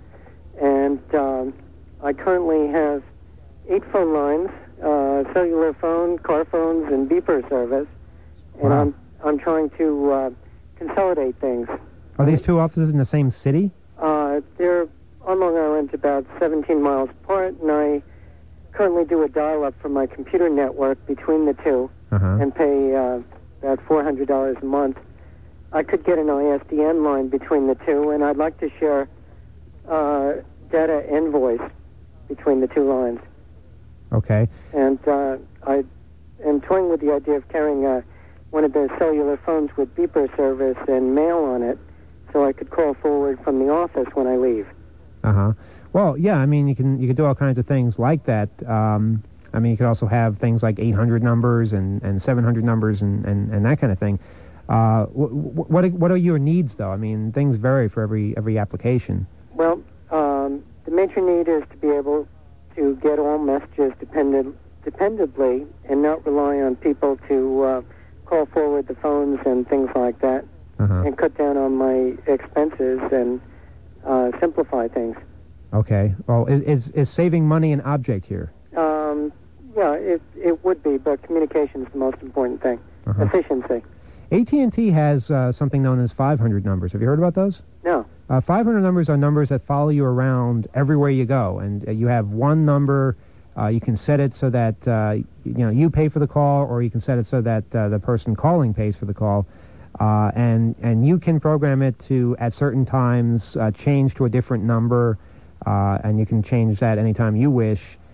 N: And um, I currently have eight phone lines, uh, cellular phone, car phones, and beeper service. And
D: Wow.
N: I'm I'm trying to uh, consolidate things.
D: Are these two offices in the same city?
N: Uh, they're on Long Island, about seventeen miles apart, and I currently do a dial-up for my computer network between the two
D: Uh-huh.
N: and pay uh, about four hundred dollars a month. I could get an I S D N line between the two, and I'd like to share uh, data and voice between the two lines.
D: Okay.
N: And uh, I am toying with the idea of carrying uh, one of the cellular phones with beeper service and mail on it, so I could call forward from the office when I leave.
D: Uh-huh. Well, yeah, I mean, you can you can do all kinds of things like that. Um, I mean, you could also have things like eight hundred numbers and, and seven hundred numbers and, and, and that kind of thing. Uh, wh- what are, what are your needs, though? I mean, things vary for every every application.
N: Well, um, the major need is to be able to get all messages dependent, dependably and not rely on people to uh, call forward the phones and things like that,
D: Uh-huh.
N: and cut down on my expenses and uh, simplify things.
D: Okay. Well, is, is is saving money an object here?
N: Um, yeah, it, it would be, but communication is the most important thing.
D: Uh-huh.
N: Efficiency.
D: A T and T has uh, something known as five hundred numbers. Have you heard about those?
N: No.
D: Uh, five hundred numbers are numbers that follow you around everywhere you go, and uh, you have one number. Uh, you can set it so that uh, you know you pay for the call, or you can set it so that uh, the person calling pays for the call, uh, and and you can program it to at certain times uh, change to a different number, uh, and you can change that anytime you wish.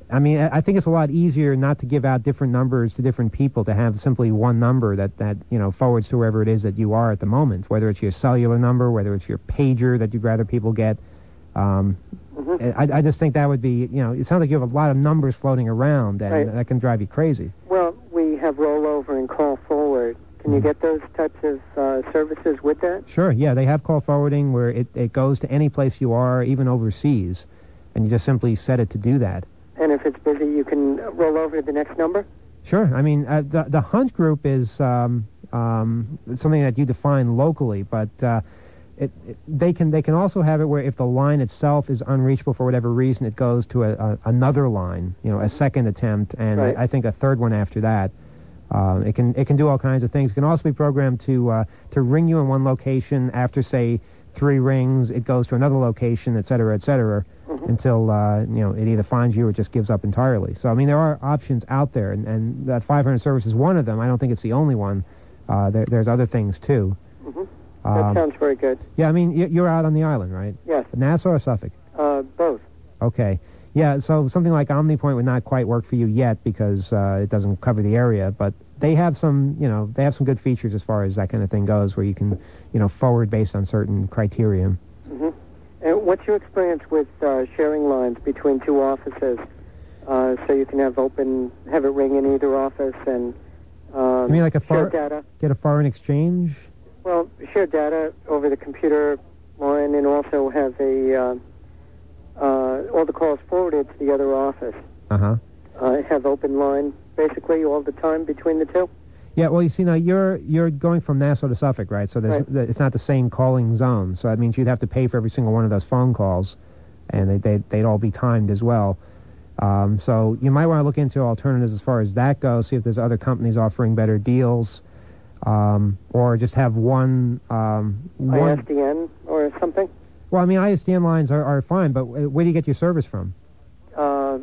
D: I mean, I I think it's a lot easier not to give out different numbers to different people, to have simply one number that, that you know, forwards to wherever it is that you are at the moment, whether it's your cellular number, whether it's your pager that you'd rather people get. Um,
N: Mm-hmm.
D: I, I just think that would be, you know, it sounds like you have a lot of numbers floating around, and
N: Right.
D: that can drive you crazy.
N: Well, we have rollover and call forward. Can you get those types of uh, services with that?
D: Sure, yeah, they have call forwarding where it, it goes to any place you are, even overseas, and you just simply set it to do that.
N: And if it's busy, you can roll over to the next number?
D: Sure, I mean, uh, the, the hunt group is um, um, something that you define locally, but uh, it, it, they can they can also have it where if the line itself is unreachable for whatever reason, it goes to a, a, another line, you know, a second attempt, and
N: Right.
D: I, I think a third one after that. Um, it can it can do all kinds of things. It can also be programmed to uh, to ring you in one location. After say three rings, it goes to another location, et cetera, et cetera,
N: Mhm.
D: until uh, you know it either finds you or just gives up entirely. So I mean, there are options out there, and, and that five hundred service is one of them. I don't think it's the only one. Uh, there, there's other things too.
N: Mm-hmm. That
D: Um,
N: sounds very good.
D: Yeah, I mean, y- you're out on the island, right?
N: Yes.
D: Nassau or Suffolk?
N: Uh, both.
D: Okay. Yeah, so something like OmniPoint would not quite work for you yet because uh, it doesn't cover the area, but they have some, you know, they have some good features as far as that kind of thing goes, where you can, you know, forward based on certain criteria.
N: Mm-hmm. And what's your experience with uh, sharing lines between two offices, uh, so you can have open, have it ring in either office and um,
D: You mean like a
N: share
D: far,
N: data?
D: get a foreign exchange?
N: Well, share data over the computer line, and also have a uh, uh, all the calls forwarded to the other office.
D: Uh-huh.
N: Uh, have open line basically all the time between the two.
D: Yeah, well, you see, now you're you're going from Nassau to Suffolk, right? So there's,
N: Right.
D: th- it's not the same calling zone. So that means you'd have to pay for every single one of those phone calls, and they, they, they'd all be timed as well. Um, so you might want to look into alternatives as far as that goes, see if there's other companies offering better deals, um, or just have one... Um,
N: I
D: one
N: S D N or something.
D: well, I mean, I S D N lines are, are fine, but wh- where do you get your service from?
N: Uh,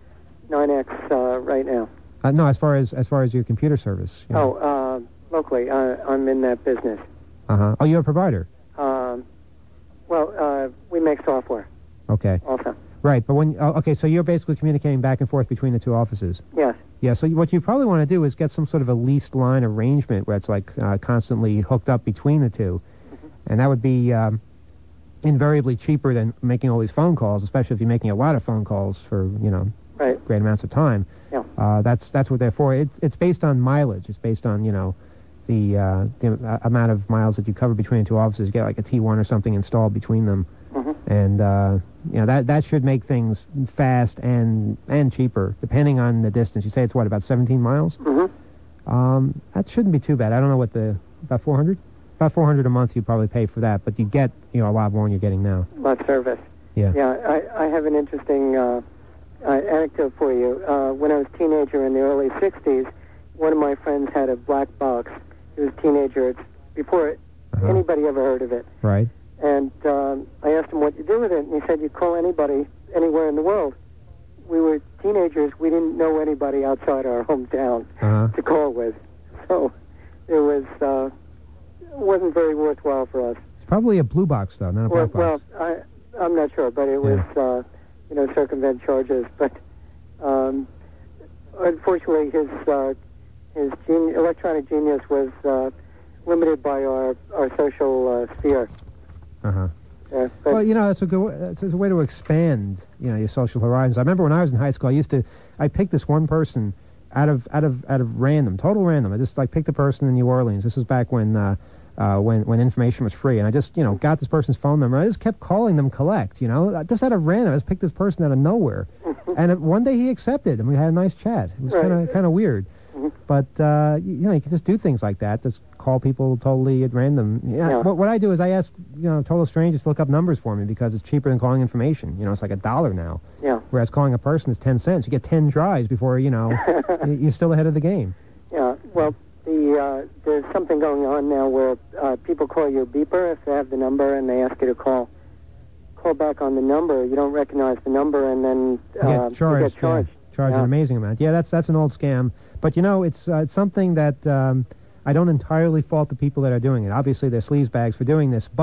N: nine X uh, right now.
D: Uh, no, as far as as far as your computer service. you know.
N: Oh, uh, locally, uh, I'm in that business.
D: Uh-huh. Oh, you're a provider?
N: Um, well, uh, we make software
D: Okay.
N: also.
D: Right, but when... Oh, okay, so you're basically communicating back and forth between the two offices.
N: Yes.
D: Yeah, so you- what you probably want to do is get some sort of a leased line arrangement where it's like uh, constantly hooked up between the two. And that would be um, invariably cheaper than making all these phone calls, especially if you're making a lot of phone calls for, you know,
N: Right.
D: great amounts of time.
N: Yeah.
D: Uh, that's that's what they're for. It, it's based on mileage. It's based on, you know, the, uh, the uh, amount of miles that you cover between the two offices. You get like a T one or something installed between them.
N: Mhm.
D: And, uh, you know, that, that should make things fast and and cheaper, depending on the distance. You say it's, what, about seventeen miles?
N: Mm-hmm.
D: Um, that shouldn't be too bad. I don't know what the... About four hundred? About four hundred a month you'd probably pay for that, but you get, you know, a lot more than you're getting now.
N: About service.
D: Yeah.
N: Yeah, I, I have an interesting uh, uh, anecdote for you. Uh, when I was a teenager in the early sixties, one of my friends had a black box. He was a teenager. It's before
D: Uh-huh.
N: anybody ever heard of it.
D: Right.
N: And um, I asked him what you do with it, and he said you call anybody anywhere in the world. We were teenagers. We didn't know anybody outside our hometown
D: Uh-huh.
N: to call with. So it was uh, it wasn't very worthwhile for us.
D: It's probably a blue box, though, not a
N: Well,
D: black box.
N: well I, I'm not sure, but it was, uh, you know, circumvent charges. But um, unfortunately, his uh, his geni- electronic genius was uh, limited by our our social uh, sphere.
D: Uh-huh.
N: Yeah, but
D: Well, you know, it's a good. wa- It's a way to expand, you know, your social horizons. I remember when I was in high school, I used to, I picked this one person out of out of out of random, total random. I just like picked a person in New Orleans. This was back when uh, uh, when when information was free, and I just, you know, got this person's phone number. I just kept calling them collect, you know, I just out of random. I just picked this person out of nowhere, and uh, one day he accepted, and we had a nice chat. It was
N: Right.
D: kind of kind of weird. But, uh, y- you know, you can just do things like that. Just call people totally at random. Yeah.
N: Yeah.
D: What, what I do is I ask, you know, total strangers to look up numbers for me because it's cheaper than calling information. You know, it's like a dollar now.
N: Yeah.
D: Whereas calling a person is ten cents. You get ten tries before, you know, y- you're still ahead of the game.
N: yeah, well, the uh, there's something going on now where uh, people call you a beeper if they have the number and they ask you to call call back on the number. You don't recognize the number, and then
D: You
N: uh,
D: get charged.
N: you get charged.
D: Yeah, charged
N: Yeah.
D: an amazing amount. Yeah, that's that's an old scam. But, you know, it's, uh, it's something that um, I don't entirely fault the people that are doing it. Obviously, they're sleaze bags for doing this, but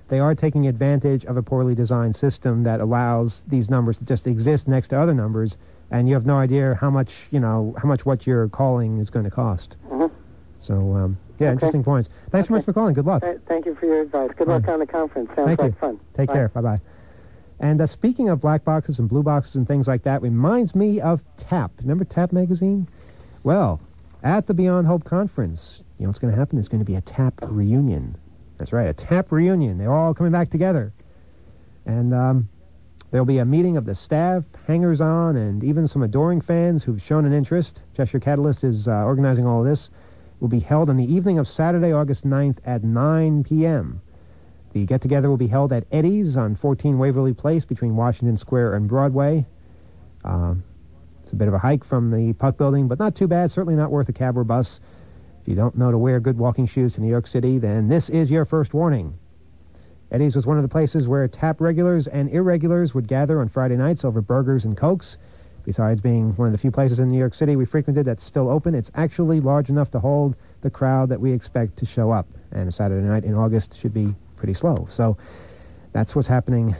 D: they are taking advantage of a poorly designed system that allows these numbers to just exist next to other numbers, and you have no idea how much, you know, how much what you're calling is going to cost.
N: Mhm.
D: So, um, yeah,
N: Okay.
D: interesting points. Thanks so much for calling. Good luck.
N: Th- Thank you for your advice. Good luck on the conference. Sounds
D: Thank
N: like
D: you.
N: fun.
D: Take
N: Bye.
D: care. Bye-bye. And uh, speaking of black boxes and blue boxes and things like that, reminds me of TAP. Remember TAP magazine? Well, at the Beyond Hope conference, you know what's going to happen? There's going to be a TAP reunion. That's right, a TAP reunion. They're all coming back together. And um, there'll be a meeting of the staff, hangers-on, and even some adoring fans who've shown an interest. Cheshire Catalyst is uh, organizing all of this. It will be held on the evening of Saturday, August ninth at nine p.m. The get-together will be held at Eddie's on fourteen Waverly Place between Washington Square and Broadway. Um, it's a bit of a hike from the Puck Building, but not too bad. Certainly not worth a cab or bus. If you don't know to wear good walking shoes to New York City, then this is your first warning. Eddie's was one of the places where TAP regulars and irregulars would gather on Friday nights over burgers and Cokes. Besides being one of the few places in New York City we frequented that's still open, it's actually large enough to hold the crowd that we expect to show up. And a Saturday night in August should be pretty slow. So that's what's happening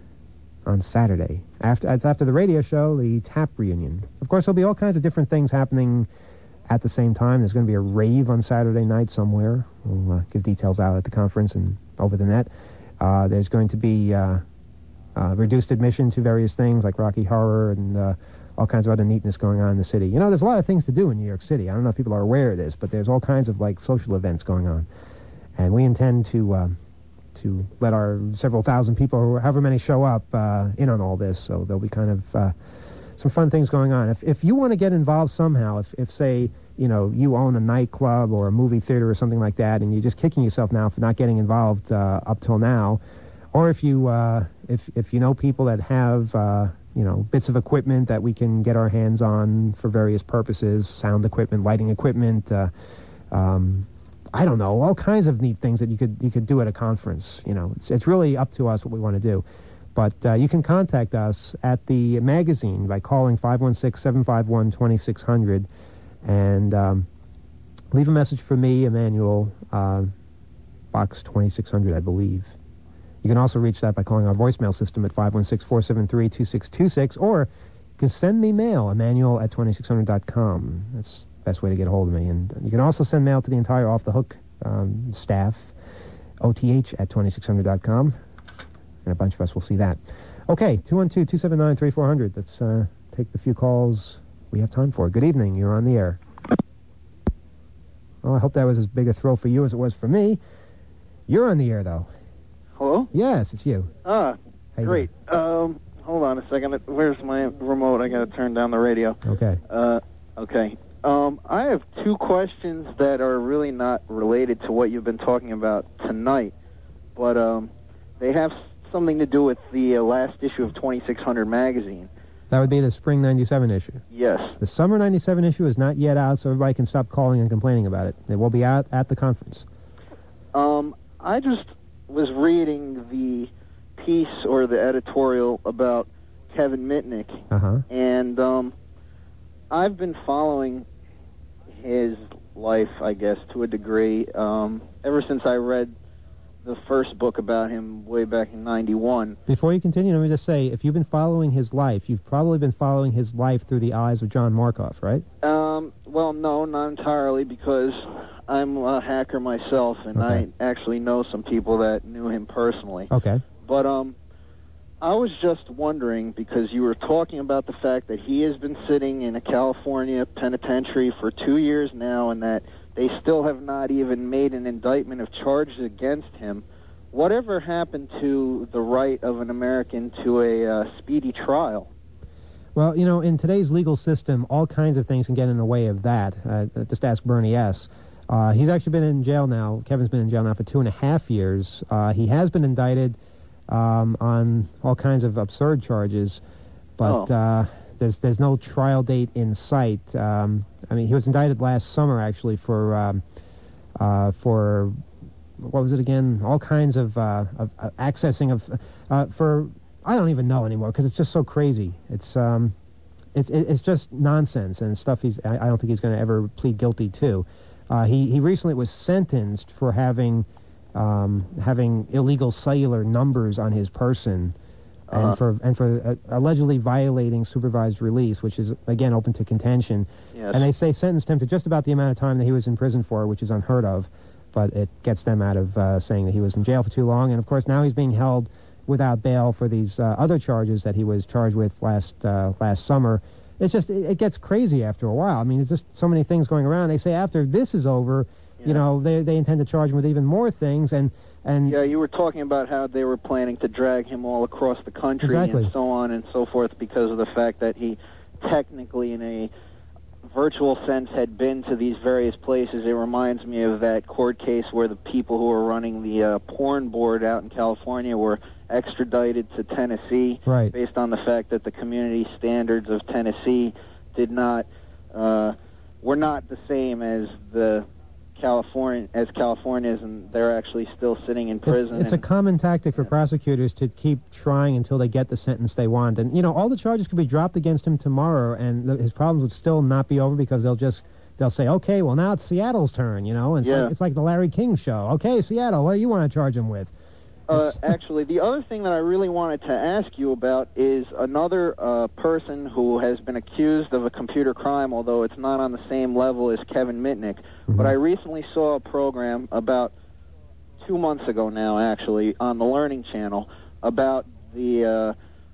D: on Saturday. After it's after the radio show, the TAP reunion. Of course, there'll be all kinds of different things happening at the same time. There's going to be a rave on Saturday night somewhere. We'll uh, give details out at the conference and over the net. Uh, there's going to be uh, uh, reduced admission to various things like Rocky Horror and uh, all kinds of other neatness going on in the city. You know, there's a lot of things to do in New York City. I don't know if people are aware of this, but there's all kinds of like social events going on. And we intend to uh, to let our several thousand people, or however many show up, uh, in on all this. So there'll be kind of uh, some fun things going on. If if you want to get involved somehow, if, if say, you know, you own a nightclub or a movie theater or something like that, and you're just kicking yourself now for not getting involved uh, up till now, or if you uh, if if you know people that have uh, you know, bits of equipment that we can get our hands on for various purposes, sound equipment, lighting equipment, uh, um, I don't know, all kinds of neat things that you could you could do at a conference. You know, it's it's really up to us what we want to do. But uh, you can contact us at the magazine by calling five one six, seven five one, two six zero zero and um, leave a message for me, Emmanuel, uh, box twenty-six hundred, I believe. You can also reach that by calling our voicemail system at five one six, four seven three, two six two six, or you can send me mail, Emmanuel at twenty-six hundred dot com. That's the best way to get a hold of me. And you can also send mail to the entire Off the Hook um, staff, O T H at twenty-six hundred dot com. And a bunch of us will see that. Okay, two one two, two seven nine, three four zero zero. Let's uh, take the few calls we have time for. Good evening. You're on the air. Oh, I hope that was as big a thrill for you as it was for me. You're on the air, though.
O: Hello?
D: Yes, it's you.
O: Ah,
D: How you
O: great. Um, hold on a second. Where's my remote? I got to turn down the radio.
D: Okay.
O: Uh, okay. Um, I have two questions that are really not related to what you've been talking about tonight, but um, they have something to do with the uh, last issue of twenty-six hundred magazine.
D: That would be the spring ninety-seven issue.
O: Yes.
D: The summer ninety-seven issue is not yet out, so everybody can stop calling and complaining about it. It will be out at the conference.
O: Um, I just was reading the piece or the editorial about Kevin Mitnick,
D: Uh-huh.
O: and um, I've been following his life, I guess, to a degree, um, ever since I read the first book about him way back in ninety-one.
D: Before you continue, let me just say, if you've been following his life, you've probably been following his life through the eyes of John Markoff, right?
O: Um, well, no, not entirely, because I'm a hacker myself, and
D: Okay.
O: I actually know some people that knew him personally.
D: Okay.
O: But um, I was just wondering, because you were talking about the fact that he has been sitting in a California penitentiary for two years now, and that they still have not even made an indictment of charges against him. Whatever happened to the right of an American to a uh, speedy trial?
D: Well, you know, in today's legal system, all kinds of things can get in the way of that. Uh, just ask Bernie S. Uh, he's actually been in jail now. Kevin's been in jail now for two and a half years. Uh, he has been indicted um, on all kinds of absurd charges, but
O: Oh.
D: uh, there's there's no trial date in sight. Um, I mean, he was indicted last summer, actually, for um, uh, for what was it again? All kinds of, uh, of uh, accessing of uh, for I don't even know anymore because it's just so crazy. It's um, it's it's just nonsense and stuff. He's I, I don't think he's going to ever plead guilty to. Uh, he he recently was sentenced for having um, having illegal cellular numbers on his person, and
O: Uh-huh.
D: for and for uh, allegedly violating supervised release, which is again open to contention.
O: Yes.
D: And they say sentenced him to just about the amount of time that he was in prison for, which is unheard of. But it gets them out of uh, saying that he was in jail for too long. And of course, now he's being held without bail for these uh, other charges that he was charged with last uh, last summer. It's just it, it gets crazy after a while. I mean, it's just so many things going around. They say after this is over, you know, they they intend to charge him with even more things. And and
O: Yeah, you were talking about how they were planning to drag him all across the country
D: Exactly.
O: and so on and so forth because of the fact that he technically, in a virtual sense, had been to these various places. It reminds me of that court case where the people who were running the uh, porn board out in California were extradited to Tennessee
D: Right.
O: based on the fact that the community standards of Tennessee did not uh, were not the same as the California as California's, and they're actually still sitting in prison.
D: It's a
O: and,
D: common tactic for prosecutors to keep trying until they get the sentence they want. And, you know, all the charges could be dropped against him tomorrow, and the, his problems would still not be over because they'll just, they'll say, okay, well, now it's Seattle's turn, you know? And it's,
O: Yeah.
D: like, it's like the Larry King show. Okay, Seattle, what do you want to charge him with?
O: Uh, actually, the other thing that I really wanted to ask you about is another uh, person who has been accused of a computer crime, although it's not on the same level as Kevin Mitnick.
D: Mm-hmm.
O: But I recently saw a program about two months ago now, actually, on the Learning Channel about the uh,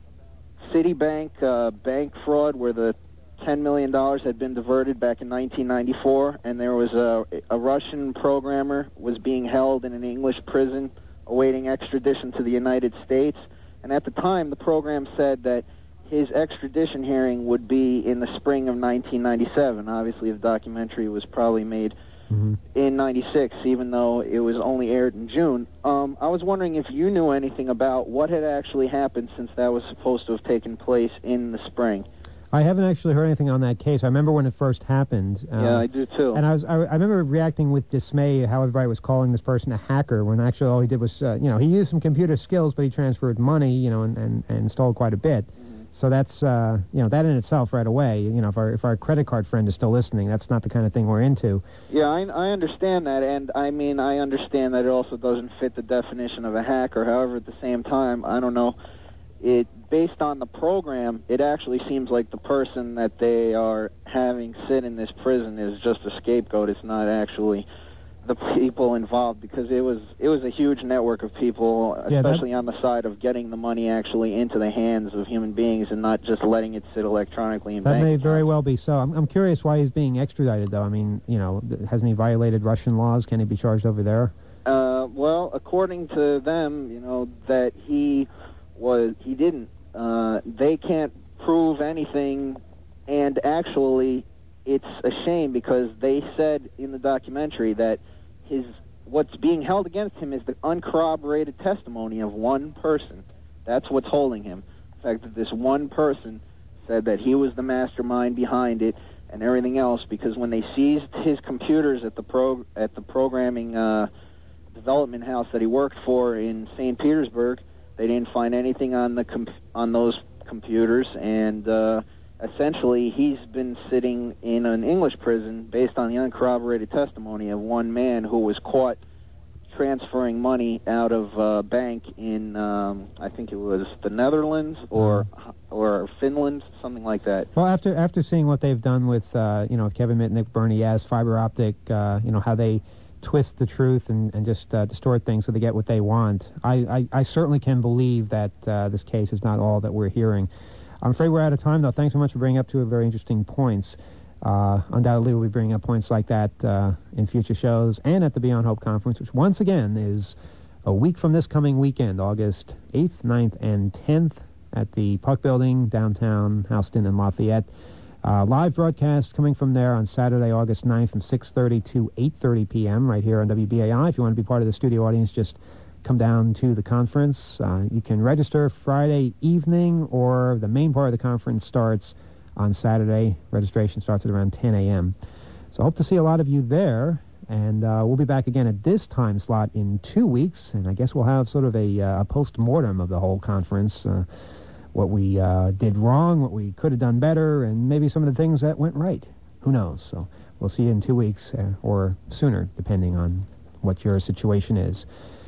O: Citibank uh, bank fraud where the ten million dollars had been diverted back in nineteen ninety-four, and there was a, a Russian programmer was being held in an English prison awaiting extradition to the United States. And at the time, the program said that his extradition hearing would be in the spring of nineteen ninety-seven. Obviously, the documentary was probably made
D: Mm-hmm.
O: in ninety-six, even though it was only aired in June. Um, I was wondering if you knew anything about what had actually happened since that was supposed to have taken place in the spring.
D: I haven't actually heard anything on that case. I remember when it first happened. Um,
O: Yeah, I do too.
D: And I was I, I remember reacting with dismay how everybody was calling this person a hacker when actually all he did was, uh, you know, he used some computer skills, but he transferred money, you know, and, and, and stole quite a bit. So that's, uh, you know, that in itself right away, you know, if our, if our credit card friend is still listening, that's not the kind of thing we're into.
O: Yeah, I, I understand that, and I mean, I understand that it also doesn't fit the definition of a hacker. However, at the same time, I don't know, it based on the program, it actually seems like the person that they are having sit in this prison is just a scapegoat. It's not actually the people involved, because it was it was a huge network of people,
D: Yeah, that-
O: especially on the side of getting the money actually into the hands of human beings and not just letting it sit electronically in
D: That
O: bank
D: may very well be so. I'm, I'm curious why he's being extradited, though. I mean, you know, th- hasn't he violated Russian laws? Can he be charged over there?
O: Uh, well, according to them, you know, that he was, he didn't. Uh, they can't prove anything, and actually, it's a shame because they said in the documentary that his what's being held against him is the uncorroborated testimony of one person. That's what's holding him. The fact that this one person said that he was the mastermind behind it and everything else, because when they seized his computers at the pro at the programming uh, development house that he worked for in Saint Petersburg, they didn't find anything on the com- on those computers, and uh, essentially he's been sitting in an English prison based on the uncorroborated testimony of one man who was caught transferring money out of a bank in um, I think it was the Netherlands or or Finland, something like that.
D: Well, after after seeing what they've done with, uh, you know, Kevin Mitnick, Bernie S, fiber optic, uh, you know, how they twist the truth and, and just uh, distort things so they get what they want, I, I, I certainly can believe that uh, this case is not all that we're hearing. I'm afraid we're out of time, though. Thanks so much for bringing up two very interesting points. Uh, undoubtedly, we'll be bringing up points like that uh, in future shows and at the Beyond Hope Conference, which once again is a week from this coming weekend, August eighth, ninth, and tenth at the Puck Building, downtown Houston and Lafayette. Uh, live broadcast coming from there on Saturday, August ninth from six thirty to eight thirty p.m. right here on W B A I. If you want to be part of the studio audience, just come down to the conference. Uh, you can register Friday evening, or the main part of the conference starts on Saturday. Registration starts at around ten a.m. So I hope to see a lot of you there, and uh, we'll be back again at this time slot in two weeks, and I guess we'll have sort of a, uh, a post-mortem of the whole conference, uh, what we uh, did wrong, what we could have done better, and maybe some of the things that went right. Who knows? So we'll see you in two weeks uh, or sooner, depending on what your situation is.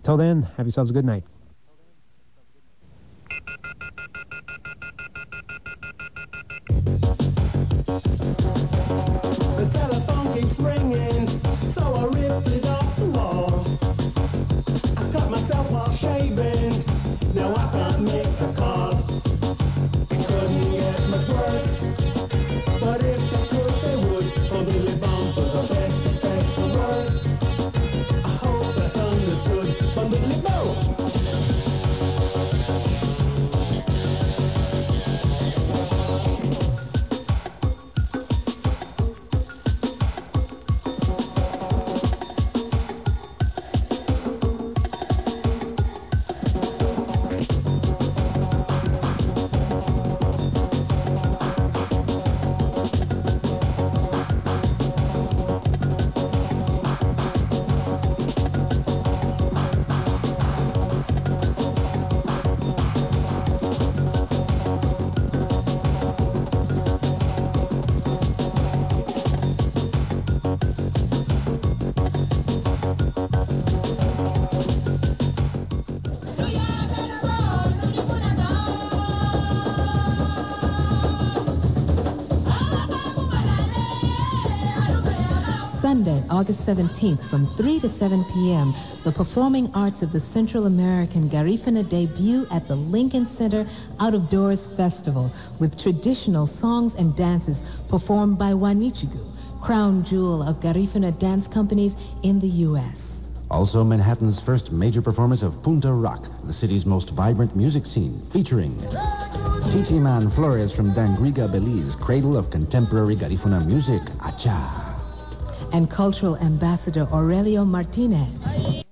D: Till then, have yourselves a good night.
E: The telephone keeps ringing, so I ripped it off the wall. I cut myself while shaving, now I can't make a call. It couldn't get much worse, but if they could, they would. Completely bound for the best, expect the worst. I hope that's understood. Completely bound.
B: Sunday, August seventeenth, from three to seven p.m., the Performing Arts of the Central American Garifuna debut at the Lincoln Center Out of Doors Festival with traditional songs and dances performed by Wanichigu, crown jewel of Garifuna dance companies in the U S
C: Also, Manhattan's first major performance of Punta Rock, the city's most vibrant music scene, featuring Titi Man Flores from Dangriga, Belize, cradle of contemporary Garifuna music, Acha.
B: And cultural ambassador Aurelio Martinez.